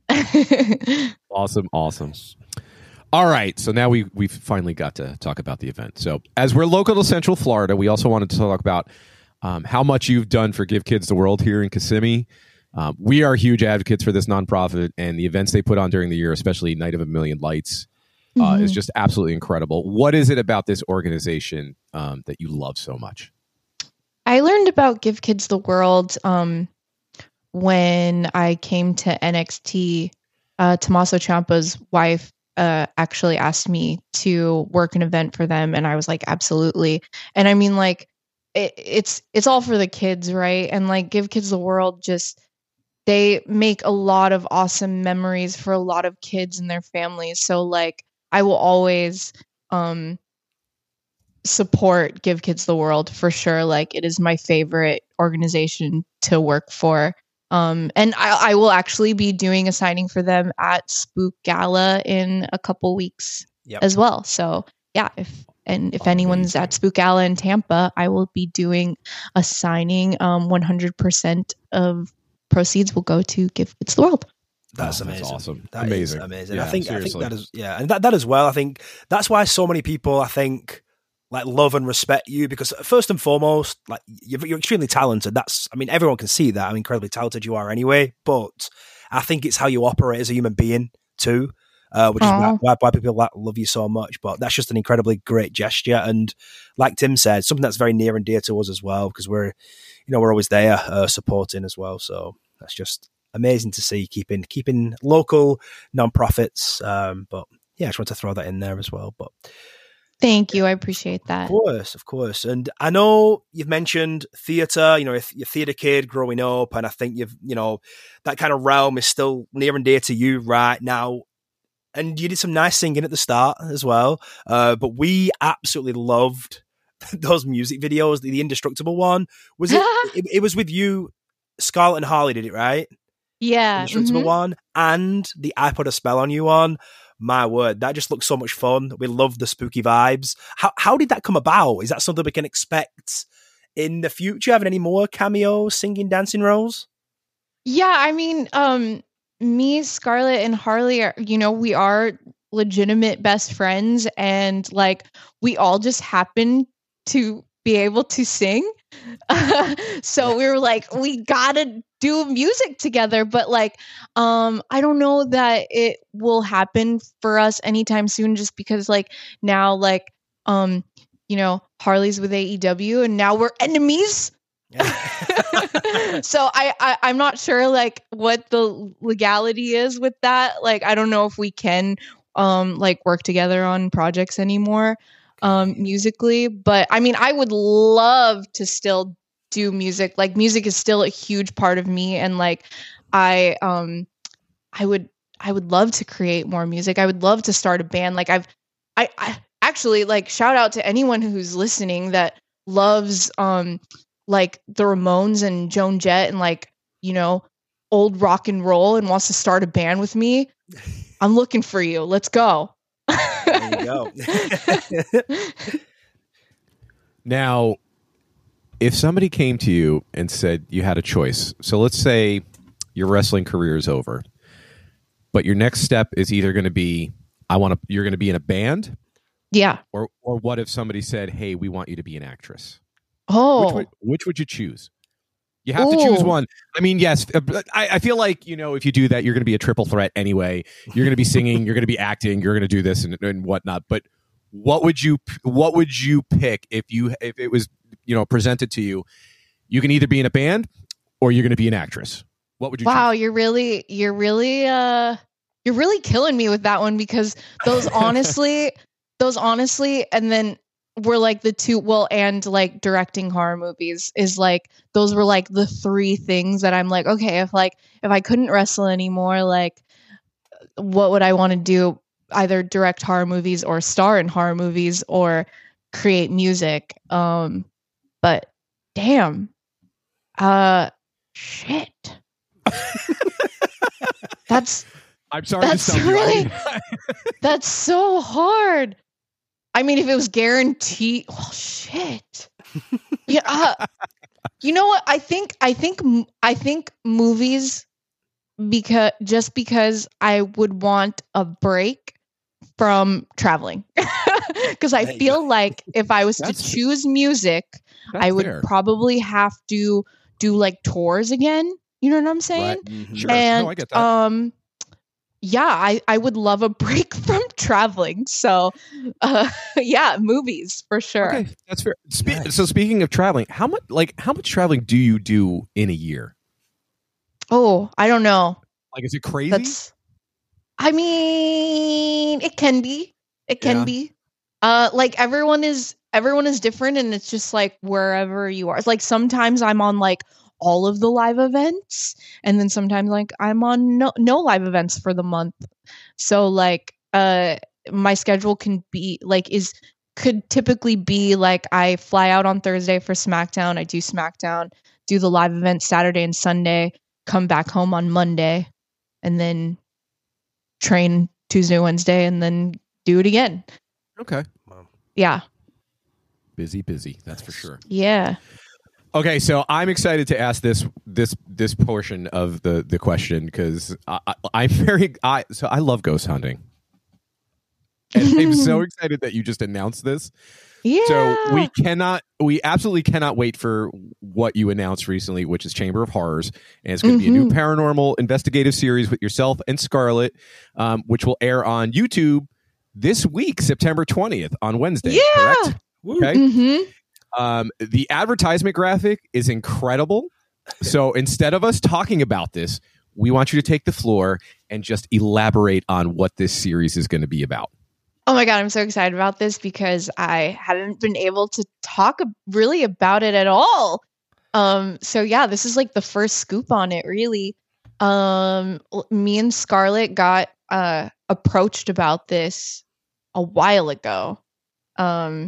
Awesome, awesome. All right, so now we we've finally got to talk about the event. So, as we're local to Central Florida, we also wanted to talk about um, how much you've done for Give Kids the World here in Kissimmee. Um, we are huge advocates for this nonprofit, and the events they put on during the year, especially Night of a Million Lights, uh, Mhm. is just absolutely incredible. What is it about this organization um, that you love so much? I learned about Give Kids the World um, when I came to N X T. Uh, Tommaso Ciampa's wife uh, actually asked me to work an event for them, and I was like, absolutely. And I mean, like, it, it's it's all for the kids, right? And like, Give Kids the World just they make a lot of awesome memories for a lot of kids and their families. So like, I will always um, support Give Kids the World for sure. Like it is my favorite organization to work for. Um, and I, I will actually be doing a signing for them at Spook Gala in a couple weeks Yep. as well. So yeah, if and if anyone's Amazing. at Spook Gala in Tampa, I will be doing a signing. Um, one hundred percent of proceeds will go to Give Kids the World. That's Oh, that's amazing. awesome. That Amazing. is amazing. Yeah, I think seriously. I think that is yeah, and that, that as well. I think that's why so many people I think like love and respect you because first and foremost, like you're, you're extremely talented. That's I mean everyone can see that how incredibly talented you are anyway. But I think it's how you operate as a human being too, uh, which Aw. is why, why, why people like, love you so much. But that's just an incredibly great gesture, and like Tim said, something that's very near and dear to us as well because we're you know we're always there uh, supporting as well. So that's just amazing to see keeping keeping local non-profits um but yeah I just want to throw that in there as well. But Thank you. I appreciate that. Of course, of course. And I know you've mentioned theatre, you know, you're a theatre kid growing up, and I think you've, you know, that kind of realm is still near and dear to you right now. And you did some nice singing at the start as well. Uh, but we absolutely loved those music videos. The, the Indestructible one. Was it, it? It was with you, Scarlett and Harley did it, right? Yeah. Indestructible mm-hmm. one. And the I Put a Spell on You one. My word, that just looks so much fun. We love the spooky vibes. How how did that come about? Is that something we can expect in the future? Having any more cameos, singing, dancing roles? Yeah, I mean, um, me, Scarlett, and Harley are, you know, we are legitimate best friends, and like we all just happen to be able to sing. So we were like, we gotta do music together, but like, um, I don't know that it will happen for us anytime soon, just because like now, like, um, you know, Harley's with A E W, and now we're enemies. So I, I I'm not sure like what the legality is with that. Like, I don't know if we can um like work together on projects anymore um musically, but I mean, I would love to still do music. Like, music is still a huge part of me, and like I um I would I would love to create more music. I would love to start a band. Like I've I, I actually like shout out to anyone who's listening that loves um like the Ramones and Joan Jett and like, you know, old rock and roll and wants to start a band with me. I'm looking for you. Let's go. There you go. Now, if somebody came to you and said you had a choice, so let's say your wrestling career is over, but your next step is either going to be, I want to, you're going to be in a band. Yeah. Or, or what if somebody said, hey, we want you to be an actress? Oh, which would, which would you choose? You have Ooh. to choose one. I mean, yes, I, I feel like, you know, if you do that, you're going to be a triple threat anyway. You're going to be singing, you're going to be acting, you're going to do this and, and whatnot. But what would you, what would you pick if you, if it was, you know, presented to you? You can either be in a band or you're going to be an actress. What would you? Wow, choose? you're really, you're really, uh, you're really killing me with that one, because those honestly, those honestly, and then. Were like the two, well, and like directing horror movies is like, those were like the three things that I'm like, okay, if like, if I couldn't wrestle anymore, like what would I want to do? Either direct horror movies or star in horror movies or create music. Um, but damn, uh, shit. That's, I'm sorry. That's to really, that's so hard. I mean, if it was guaranteed, oh shit. Yeah, uh, you know what? I think, I think, I think movies, because just because I would want a break from traveling, because I feel like if I was That's to choose music, I would fair. probably have to do like tours again. You know what I'm saying? Right. Mm-hmm. Sure. And no, I get that. um. Yeah, I, I would love a break from traveling. So, uh, yeah, movies for sure. Okay, that's fair. Spe- nice. So, speaking of traveling, how much like how much traveling do you do in a year? Oh, I don't know. Like, is it crazy? That's, I mean, it can be. It can Yeah. be. Uh, like everyone is everyone is different, and it's just like wherever you are. It's like sometimes I'm on like all of the live events, and then sometimes like I'm on no, no live events for the month. So like uh my schedule can be like is could typically be like I fly out on Thursday for SmackDown, I do SmackDown, do the live event Saturday and Sunday, come back home on Monday, and then train Tuesday, Wednesday, and then do it again. Okay. Yeah. Busy, busy. That's for sure. Yeah. Okay, so I'm excited to ask this this this portion of the the question because I, I, I'm very I so I love ghost hunting, and I'm so excited that you just announced this. Yeah. So we cannot, we absolutely cannot wait for what you announced recently, which is Chamber of Horrors, and it's going to mm-hmm. be a new paranormal investigative series with yourself and Scarlett, um, which will air on YouTube this week, September twentieth on Wednesday. Yeah. Correct? Okay. Mm-hmm. Um, the advertisement graphic is incredible. So instead of us talking about this, we want you to take the floor and just elaborate on what this series is going to be about. Oh my God, I'm so excited about this because I haven't been able to talk really about it at all. Um, so yeah, this is like the first scoop on it, really. Um, me and Scarlett got uh, approached about this a while ago. Um,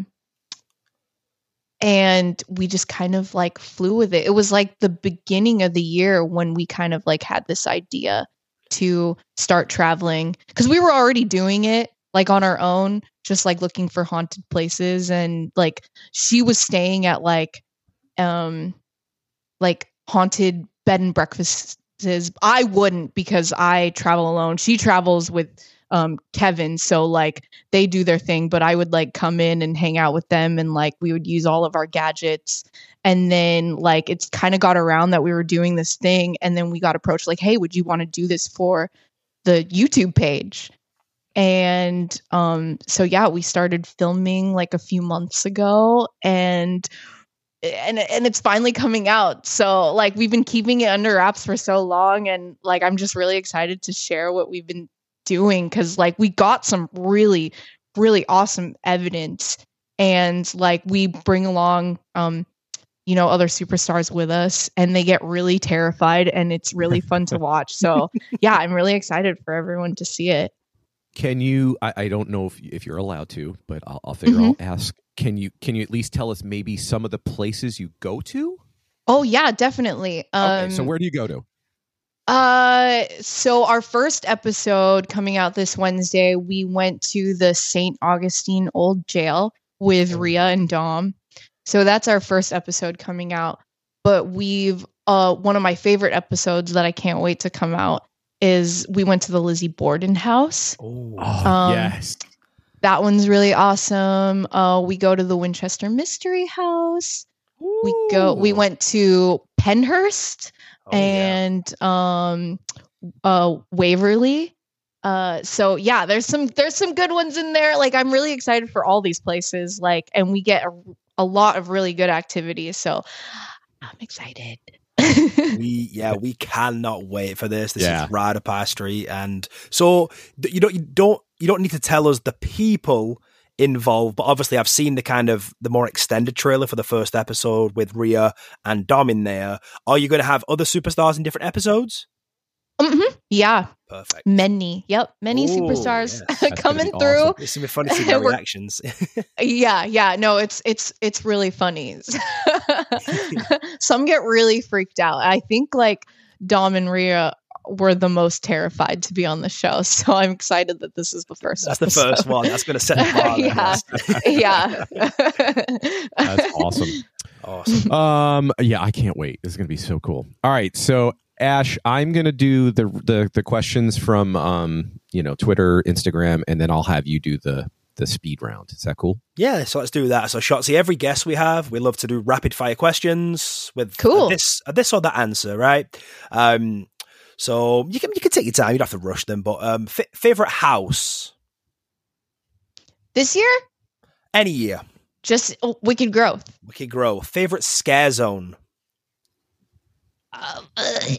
and we just kind of like flew with it. It was like the beginning of the year when we kind of like had this idea to start traveling because we were already doing it like on our own, just like looking for haunted places. And like she was staying at like, um, like haunted bed and breakfasts. I wouldn't because I travel alone. She travels with um, Kevin. So like they do their thing, but I would like come in and hang out with them. And like, we would use all of our gadgets. And then like, it's kind of got around that we were doing this thing. And then we got approached like, hey, would you want to do this for the YouTube page? And um, so, yeah, we started filming like a few months ago and and and it's finally coming out. So like we've been keeping it under wraps for so long. And like I'm just really excited to share what we've been doing because like we got some really, really awesome evidence. And like we bring along, um, you know, other superstars with us and they get really terrified and it's really fun to watch. So, yeah, I'm really excited for everyone to see it. Can you, I, I don't know if, if you're allowed to, but I'll, I'll figure Mm-hmm. I'll ask. Can you can you at least tell us maybe some of the places you go to? Oh, yeah, definitely. Um, Okay, so where do you go to? Uh, so our first episode coming out this Wednesday, we went to the Saint Augustine Old Jail with Rhea and Dom. So that's our first episode coming out. But we've, uh, one of my favorite episodes that I can't wait to come out is we went to the Lizzie Borden house. Oh, Um, yes. That one's really awesome. Uh, we go to the Winchester Mystery House. We go. We went to Penhurst Oh, yeah. and um, uh, Waverly. Uh, so yeah, there's some there's some good ones in there. Like I'm really excited for all these places. Like, and we get a, a lot of really good activities. So I'm excited. we yeah we cannot wait for this. This Yeah. is right up our street, and so th- you don't you don't you don't need to tell us the people involved, but obviously I've seen the kind of the more extended trailer for the first episode with Rhea and Dom in there. Are you going to have other superstars in different episodes? Mm-hmm. Yeah, Perfect. many. Yep, many Ooh, superstars yes. That's coming gonna be through. awesome. It's gonna be fun to see their We're- reactions. Yeah, yeah. No, it's it's it's really funny. Some get really freaked out. I think like Dom and Rhea were the most terrified to be on the show, so I'm excited that this is the first. That's the episode. first one. That's going to set the bar. Yeah, yeah. That's awesome. Awesome. Um, yeah, I can't wait. This is going to be so cool. All right, so Ash, I'm going to do the, the the questions from um, you know, Twitter, Instagram, and then I'll have you do the the speed round. Is that cool? Yeah, so let's do that. So, Shotzi, every guest we have, we love to do rapid fire questions with Cool. a this a this or that answer, right? Um, so you can you can take your time. You don't have to rush them. But um, f- favorite house This year, any year, just oh, Wicked Growth. Wicked Grow. Favorite scare zone. Um,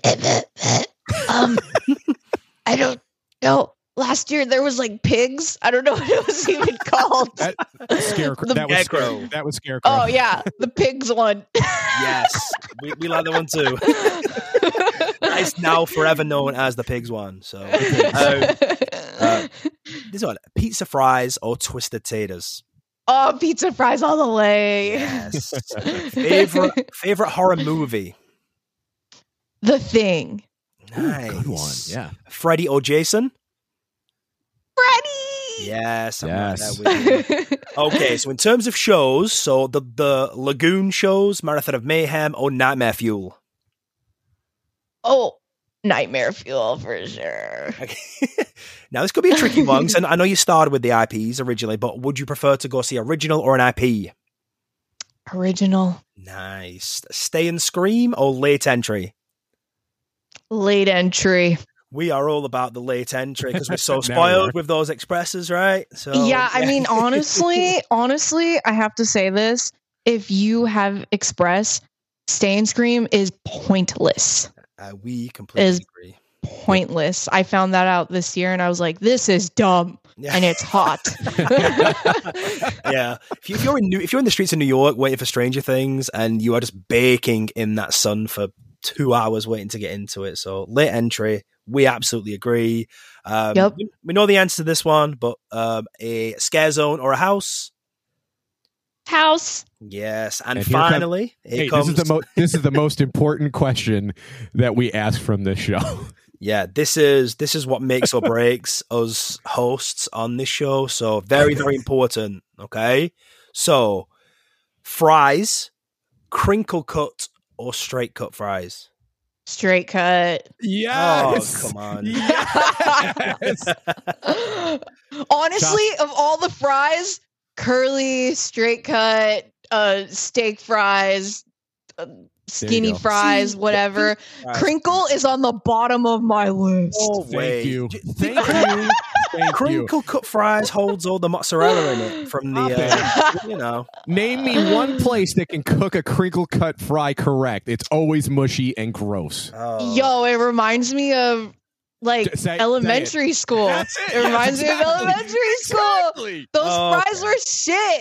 um, I don't know. Last year there was like pigs. I don't know what it was even called. That, scarecrow. The- that was Scarecrow. scare- That was scarecrow. Oh yeah, the pigs one. Yes, we, we like that one too. It's now forever known as the pigs one. So, um, uh, this one: pizza fries or twisted taters. Oh, pizza fries all the way. Yes. favorite favorite horror movie. The Thing. Nice. Good one. Yeah. Freddy or Jason? Freddy. Yes. I'm right Yes. there with you. Okay, so in terms of shows, so the the Lagoon shows, Marathon of Mayhem, or Nightmare Fuel. Oh, Nightmare Fuel for sure. Okay. Now this could be a tricky one, 'cause I know you started with the I Ps originally, but would you prefer to go see original or an I P? Original. Nice. Stay and Scream or late entry? Late entry. We are all about the late entry because we're so Now we spoiled are. with those expresses, right? So yeah, I mean, honestly, honestly, I have to say this. If you have Express, Stay and Scream is pointless. uh, we completely is- agree. Pointless. I found that out this year and I was like, this is dumb. Yeah. and it's hot. Yeah, if, you, if you're in New, if you're in the streets of New York waiting for Stranger Things and you are just baking in that sun for two hours waiting to get into it, so late entry. We absolutely agree. Um, Yep. we, we know the answer to this one, but um, a scare zone or a house. House. Yes, and, And here come- finally, here Hey, comes. this is the mo- this is the most important question that we ask from this show. Yeah, this is this is what makes or breaks us hosts on this show. So very, very important. Okay, so fries, crinkle cut or straight cut fries. Straight cut. Yes. Oh, come on. Yes. Honestly, of all the fries, curly, straight cut, uh, steak fries, uh, skinny go. fries, See, whatever. Fries. Crinkle is on the bottom of my list. Oh, Thank wait. you. J- Thank you. Thank you. Crinkle cut fries holds all the mozzarella in it from the, uh, you know. Name me one place that can cook a crinkle cut fry correct. It's always mushy and gross. Oh. Yo, it reminds me of like Say- say elementary school. That's it. It reminds me of Exactly. elementary school. Exactly. Those Oh, fries were shit.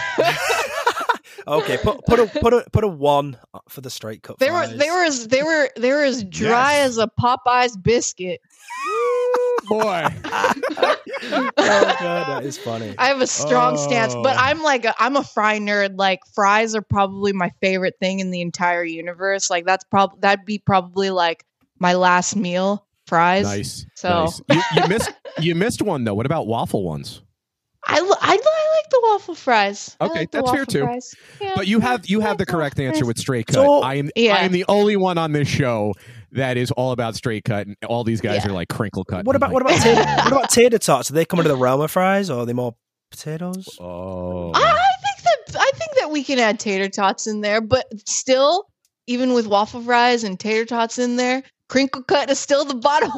Okay, put put a put a put a one for the straight cut. They were fries. they were as they were they were as dry Yes. as a Popeyes biscuit. Boy. Oh god, that is funny. I have a strong stance, but Oh. I'm like a, I'm a fry nerd. Like fries are probably my favorite thing in the entire universe. Like that's probably that'd be probably like my last meal. Fries. Nice. So- nice. You, you missed you missed one though. What about waffle ones? I, li- I, li- I like the waffle fries. I Okay, like the that's fair waffle too. fries. Yeah, But you yeah, have you I have like the correct waffle answer fries. with straight cut. So- I am Yeah. I am the only one on this show that is all about straight cut, and all these guys Yeah. are like crinkle cut. What I'm about what like, about tater, what about tater tots? Do they come into the realm of fries, or are they more potatoes? Oh, I, I think that I think that we can add tater tots in there, but still, even with waffle fries and tater tots in there, crinkle cut is still the bottom.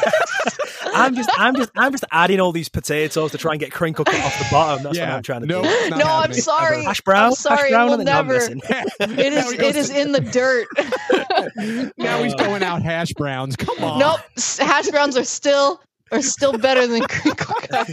I'm just I'm just I'm just adding all these potatoes to try and get crinkle cut off the bottom. That's yeah. what I'm trying to no, do. it's not No, I'm happening. sorry. Hash brown, I'm sorry, hash brown, it and will then I'm never- missing. It is it is in the dirt. Now he's going out hash browns. Come on. Nope, s- hash browns are still are still better than crinkle cut.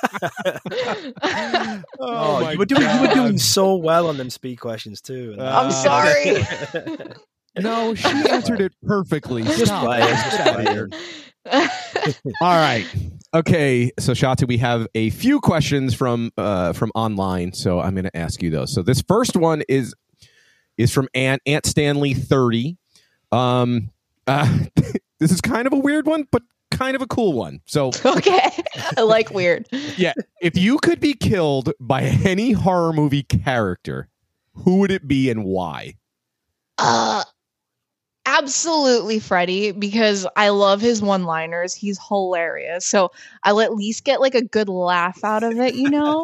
Oh, Oh, my you were doing you were God. doing so well on them speed questions too. And I'm that- sorry. No, she answered it perfectly. Just Stop. playing, just Get out of here. playing. All right. Okay. So Shatu, we have a few questions from uh, from online. So I'm going to ask you those. So this first one is is from Aunt Aunt Stanley thirty. Um, uh, this is kind of a weird one, but kind of a cool one. So Okay, I like weird. yeah, if you could be killed by any horror movie character, who would it be and why? Uh, absolutely Freddy, because I love his one-liners. He's hilarious. So I'll at least get like a good laugh out of it, you know?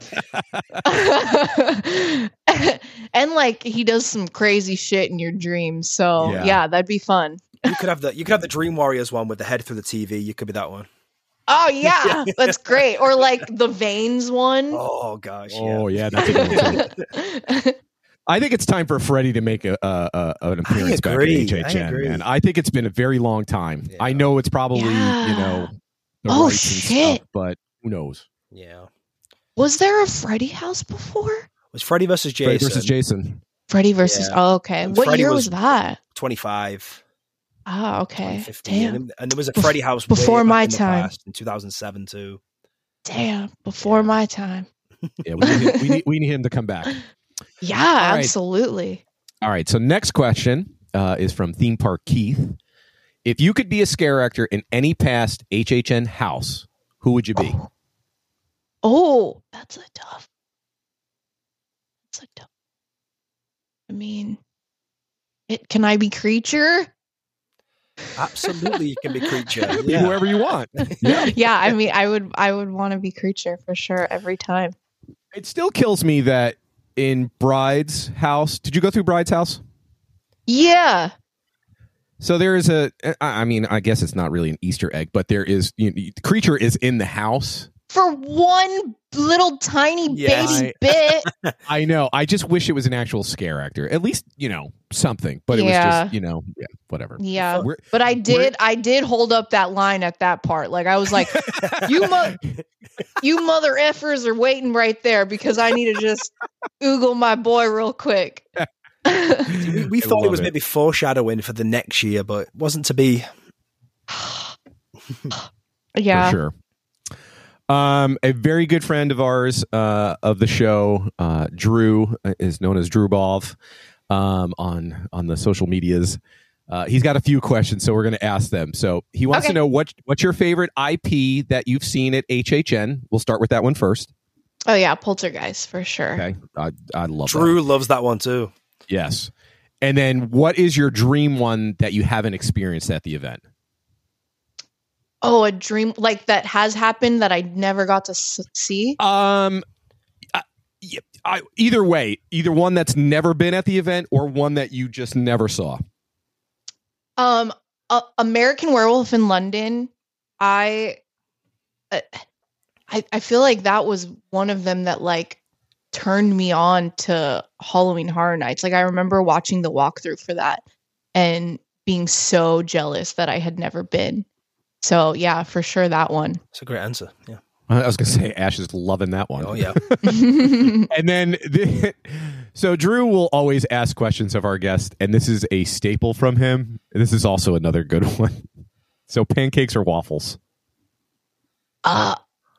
And like he does some crazy shit in your dreams. So Yeah. yeah, that'd be fun. You could have the you could have the Dream Warriors one with the head through the T V. You could be that one. Oh yeah, that's great. Or like the veins one. Oh gosh, yeah. Oh yeah, that's a good one too. I think it's time for Freddie to make a, a, a an appearance back at agree. H H N. I agree. Man, I think it's been a very long time. Yeah. I know it's probably Yeah. you know the Oh, rights and shit. stuff, but who knows? Yeah. Was there a Freddy house before? It was Freddy versus Jason. Freddy versus Jason. Freddy versus. Yeah. Oh, okay. And What Freddy year was- was that? twenty-five. Ah, okay. twenty fifteen. Damn. And, and there was a Bef- Freddy house before way back my in the time. past, in two thousand seven too. Damn. Before my time. Yeah, we need, him, we need we need him to come back. Yeah, right. absolutely. All right. So next question uh, is from Theme Park Keith. If you could be a scare actor in any past H H N house, who would you be? Oh, that's a tough. That's a tough. I mean, it can I be creature? Absolutely, you can be creature. Be Yeah. whoever you want. Yeah. Yeah, I mean, I would I would want to be creature for sure every time. It still kills me that in Bride's house. Did you go through Bride's house? Yeah. So there is a. I I mean, I guess it's not really an Easter egg, but there is. You know, the creature is in the house. For one little tiny Yes. baby bit. I know. I just wish it was an actual scare actor. At least you know something. But it Yeah. was just you know yeah whatever. Yeah. We're- But I did I did hold up that line at that part. Like I was like, you mu- you mother effers are waiting right there because I need to just oogle my boy real quick. we we thought it was it. maybe foreshadowing for the next year, but it wasn't to be. Yeah. For sure. Um, a very good friend of ours, uh, of the show, uh, Drew, is known as Drew Bov, um, on, on the social medias. Uh, he's got a few questions, so we're going to ask them. So he wants okay. to know what, what's your favorite I P that you've seen at H H N? We'll start with that one first. Oh yeah. Poltergeist for sure. Okay. I, I love Drew that. loves that one too. Yes. And then what is your dream one that you haven't experienced at the event? Oh, a dream like that has happened that I never got to s- see. Um, I, I, either way, either one that's never been at the event or one that you just never saw. Um, uh, American Werewolf in London. I, uh, I, I feel like that was one of them that like turned me on to Halloween Horror Nights. Like I remember watching the walkthrough for that and being so jealous that I had never been. So yeah, for sure that one. It's a great answer. Yeah. I was going to say Ash is loving that one. Oh yeah. And then, the, so Drew will always ask questions of our guest, and this is a staple from him. This is also another good one. So pancakes or waffles? Uh,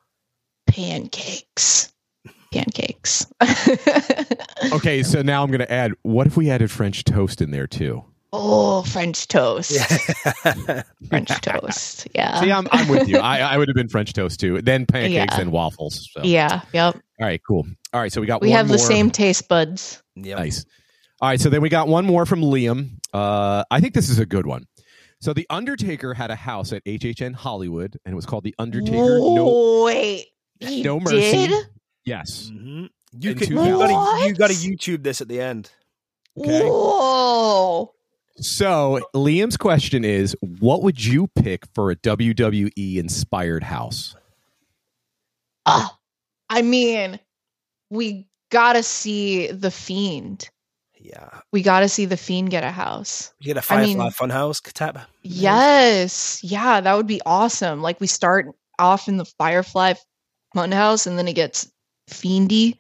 pancakes. Pancakes. Okay, so now I'm going to add, what if we added French toast in there too? Oh, French toast. Yeah. French toast. Yeah. See, I'm, I'm with you. I, I would have been French toast too. Then pancakes, Yeah. then waffles. So. Yeah. Yep. All right, cool. All right, so we got We one have more. the same taste buds. Yep. Nice. All right, so then we got one more from Liam. Uh, I think this is a good one. So The Undertaker had a house at H H N Hollywood, and it was called The Undertaker No Wait. He No Mercy. did? Yes. Mm-hmm. You In could. You two thousand. gotta, you gotta What? YouTube this at the end. Okay. Whoa. So Liam's question is, what would you pick for a W W E inspired house? Uh, I mean, we gotta see the Fiend. Yeah. We gotta see the Fiend get a house. You get a Firefly mean- Funhouse tab. Yes. Yeah, that would be awesome. Like we start off in the Firefly Funhouse and then it gets fiendy.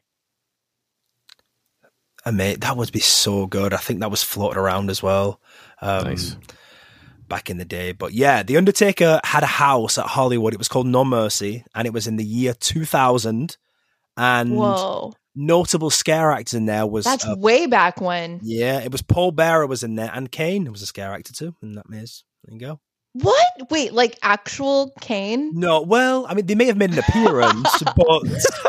I mean, that would be so good. I think that was floated around as well. Um, Nice. Back in the day. But yeah, The Undertaker had a house at Hollywood. It was called No Mercy, and it was in the year two thousand. And Whoa. notable scare actors in there was... That's uh, way back when. yeah, it was Paul Bearer was in there, and Kane was a scare actor too in that maze. There you go. What? Wait, like actual Kane? No, well, I mean, they may have made an appearance, but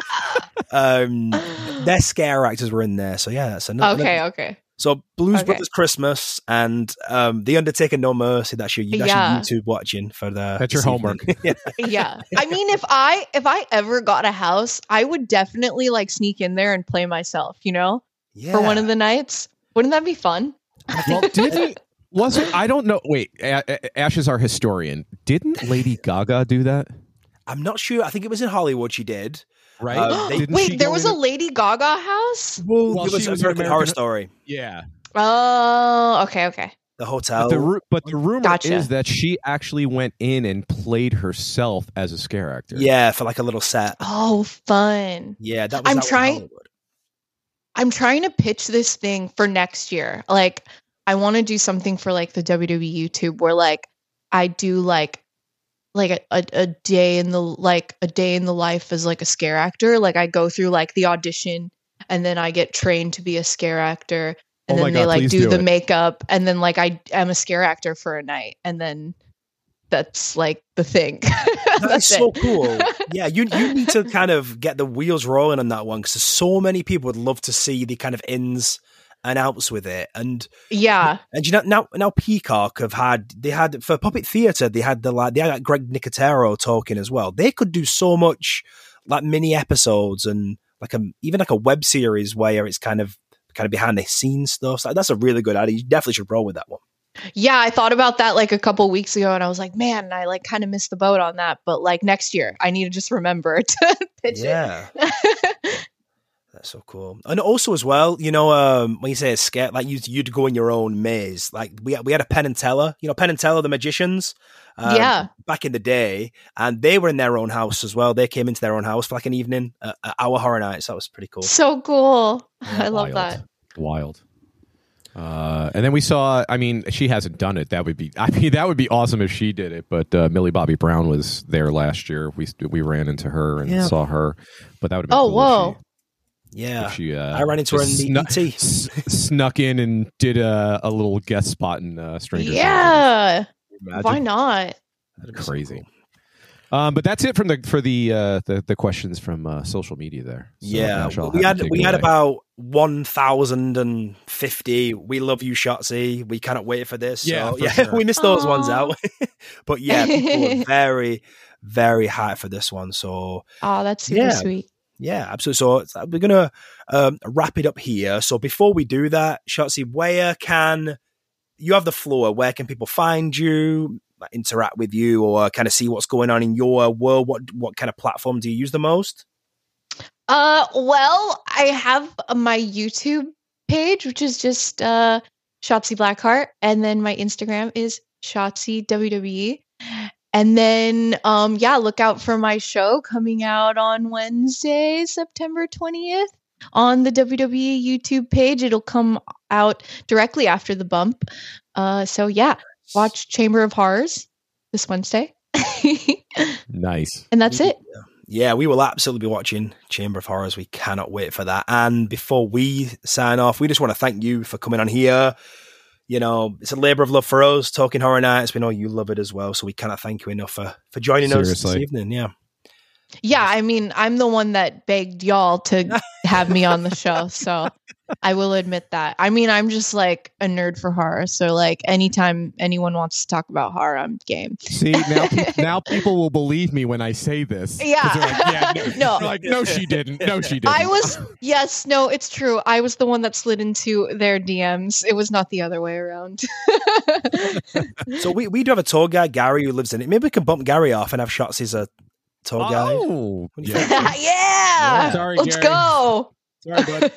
um, their scare actors were in there. So yeah, that's another. Okay, okay. So Blues Okay. Brothers Christmas and um, The Undertaker No Mercy. That's your, that's Yeah. your YouTube watching for the. That's your this homework. evening. Yeah. Yeah. I mean, if I if I ever got a house, I would definitely like sneak in there and play myself, you know, Yeah. for one of the nights. Wouldn't that be fun? Well, didn't was it? I don't know. Wait, A- A- Ash is our historian. Didn't Lady Gaga do that? I'm not sure. I think it was in Hollywood. She did. Right? Uh, they- Didn't she Wait, there go was in a it? Lady Gaga house? Well, Well, it was she was American an Horror American- Story. Yeah. Oh, okay, okay. The hotel. But the, ru- but the rumor Gotcha. is that she actually went in and played herself as a scare actor. yeah, for like a little set. Oh, fun. Yeah, that was. I'm that was trying- Hollywood. I'm trying to pitch this thing for next year. Like, I want to do something for like the W W E YouTube where like I do like like a, a, a day in the like a day in the life as like a scare actor. Like I go through like the audition and then I get trained to be a scare actor and Oh my then they God, like please do, do the it. makeup and then like I am a scare actor for a night and then that's like the thing. That is That's so it. cool. Yeah, you you need to kind of get the wheels rolling on that one because so many people would love to see the kind of ins and outs with it. And Yeah. and you know now now Peacock have had they had for Puppet Theatre they had the like they had like Greg Nicotero talking as well. They could do so much like mini episodes and like a even like a web series where it's kind of kind of behind the scenes stuff. So that's a really good idea. You definitely should roll with that one. Yeah, I thought about that like a couple weeks ago and I was like, man, I like kind of missed the boat on that. But like next year, I need to just remember to pitch Yeah. it. That's so cool. And also as well, you know, um, when you say a scare, like you, you'd go in your own maze. Like we we had a Penn and Teller, you know, Penn and Teller, the magicians. Um, yeah. Back in the day, and they were in their own house as well. They came into their own house for like an evening, uh, our horror nights. That was pretty cool. So cool. Yeah, I love wild. that. Wild. Uh, and then we saw, I mean, she hasn't done it. That would be, I mean, that would be awesome if she did it. But uh, Millie Bobby Brown was there last year. We we ran into her and yeah. saw her. But that would have been oh, cool whoa. if she, Yeah. if she, uh, I ran into her in the snuck, E T. s- snuck in and did a, a little guest spot in uh, Stranger Things. Yeah. Imagine. Why not? Crazy. Um, but that's it from the for the uh, the, the questions from uh, social media there. So, yeah, Ash, I'll we have had you take we it had away. about one thousand and fifty. We love you, Shotzi. We cannot wait for this. Yeah, so, for yeah, sure. we missed those Aww. ones out. But yeah, people were very, very hyped for this one. So Oh, that's super Yeah. sweet. yeah, absolutely. So we're gonna um, wrap it up here. So before we do that, Shotzi, where can you have the floor? Where can people find you, like, interact with you, or kind of see what's going on in your world? What what kind of platform do you use the most? Uh, well, I have uh, my YouTube page, which is just uh, Shotzi Blackheart, and then my Instagram is Shotzi W W E. And then, um, yeah, look out for my show coming out on Wednesday, September twentieth, on the W W E YouTube page. It'll come out directly after the bump. Uh, so yeah, watch Chamber of Horrors this Wednesday, Nice. and that's it. Yeah, we will absolutely be watching Chamber of Horrors. We cannot wait for that. And before we sign off, we just want to thank you for coming on here. You know, it's a labor of love for us, talking horror nights. We know you love it as well. So we cannot thank you enough for, for joining us this Seriously. evening. Yeah. Yeah, I mean, I'm the one that begged y'all to have me on the show, so I will admit that. I mean, I'm just like a nerd for horror, so like anytime anyone wants to talk about horror, I'm game. See, now pe- now people will believe me when I say this. 'Cause Yeah. they're like, yeah, no, No. They're like, no, she didn't. No, she didn't. I was, yes, no, it's true. I was the one that slid into their D Ms. It was not the other way around. So we, we do have a tour guide, Gary, who lives in it. Maybe we can bump Gary off and have shots as a tour guide. Oh, What do you yeah. think? yeah, Sorry, let's Gary. go. Sorry, bud.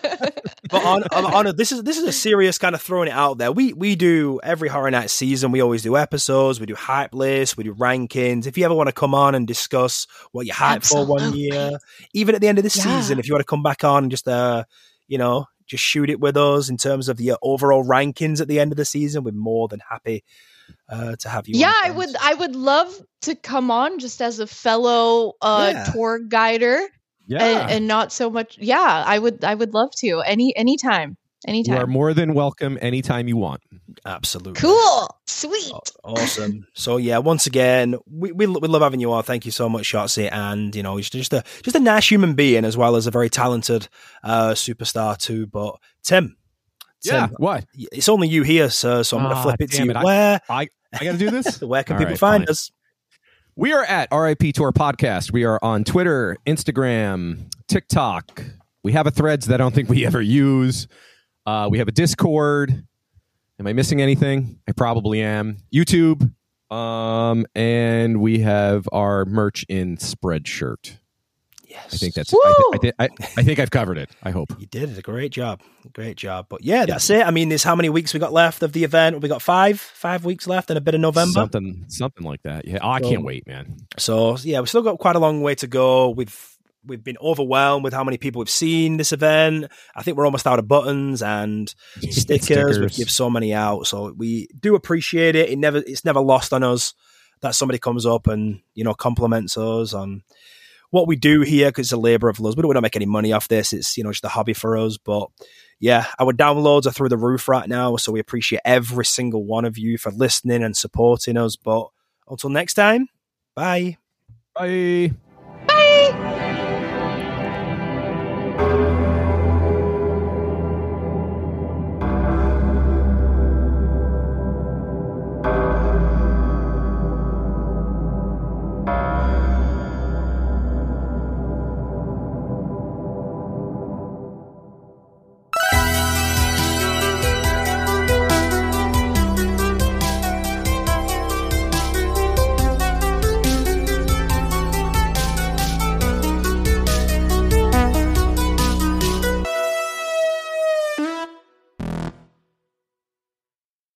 But on, on, on this is this is a serious kind of throwing it out there. We we do every Horror Night season. We always do episodes. We do hype lists. We do rankings. If you ever want to come on and discuss what you hype for one Absolutely. year, even at the end of this Yeah. season, if you want to come back on and just uh you know just shoot it with us in terms of the overall rankings at the end of the season, we're more than happy uh, to have you. Yeah, on, I friends. would. I would love to come on just as a fellow uh, Yeah. tour guider. Yeah. and, and not so much. Yeah, I would. I would love to. Any anytime. You Anytime. are more than welcome anytime you want. Absolutely Cool. Sweet. Aw- Awesome. So yeah, once again, we, we we love having you on. Thank you so much, Shotzi, and you know, just just a just a nice human being as well as a very talented uh, superstar too. But Tim, Yeah. Tim, What? it's only you here, sir. So I'm going to Ah, flip it to damn you. it. I- Where I I got to do this. where can All people right, find fine. us? We are at R I P Tour Podcast. We are on Twitter, Instagram, TikTok. We have a Threads that I don't think we ever use. Uh, we have a Discord. Am I missing anything? I probably am. YouTube. Um, and we have our merch in Spreadshirt. Yes, I think that's. Woo! I, th- I, th- I, I think I've covered it. I hope. you did it. A great job. Great job. But yeah, that's it. I mean, there's how many weeks we got left of the event? We got five, five weeks left and a bit of November. Something, something like that. Yeah. Oh, I So- can't wait, man. So yeah, we've still got quite a long way to go. We've we've been overwhelmed with how many people we've seen this event. I think we're almost out of buttons and stickers. We give so many out, so we do appreciate it. It never it's never lost on us that somebody comes up and you know compliments us on what we do here because it's a labor of love. We don't, we don't make any money off this. It's you know just a hobby for us, but. Yeah, our downloads are through the roof right now, so we appreciate every single one of you for listening and supporting us. But until next time, bye. Bye.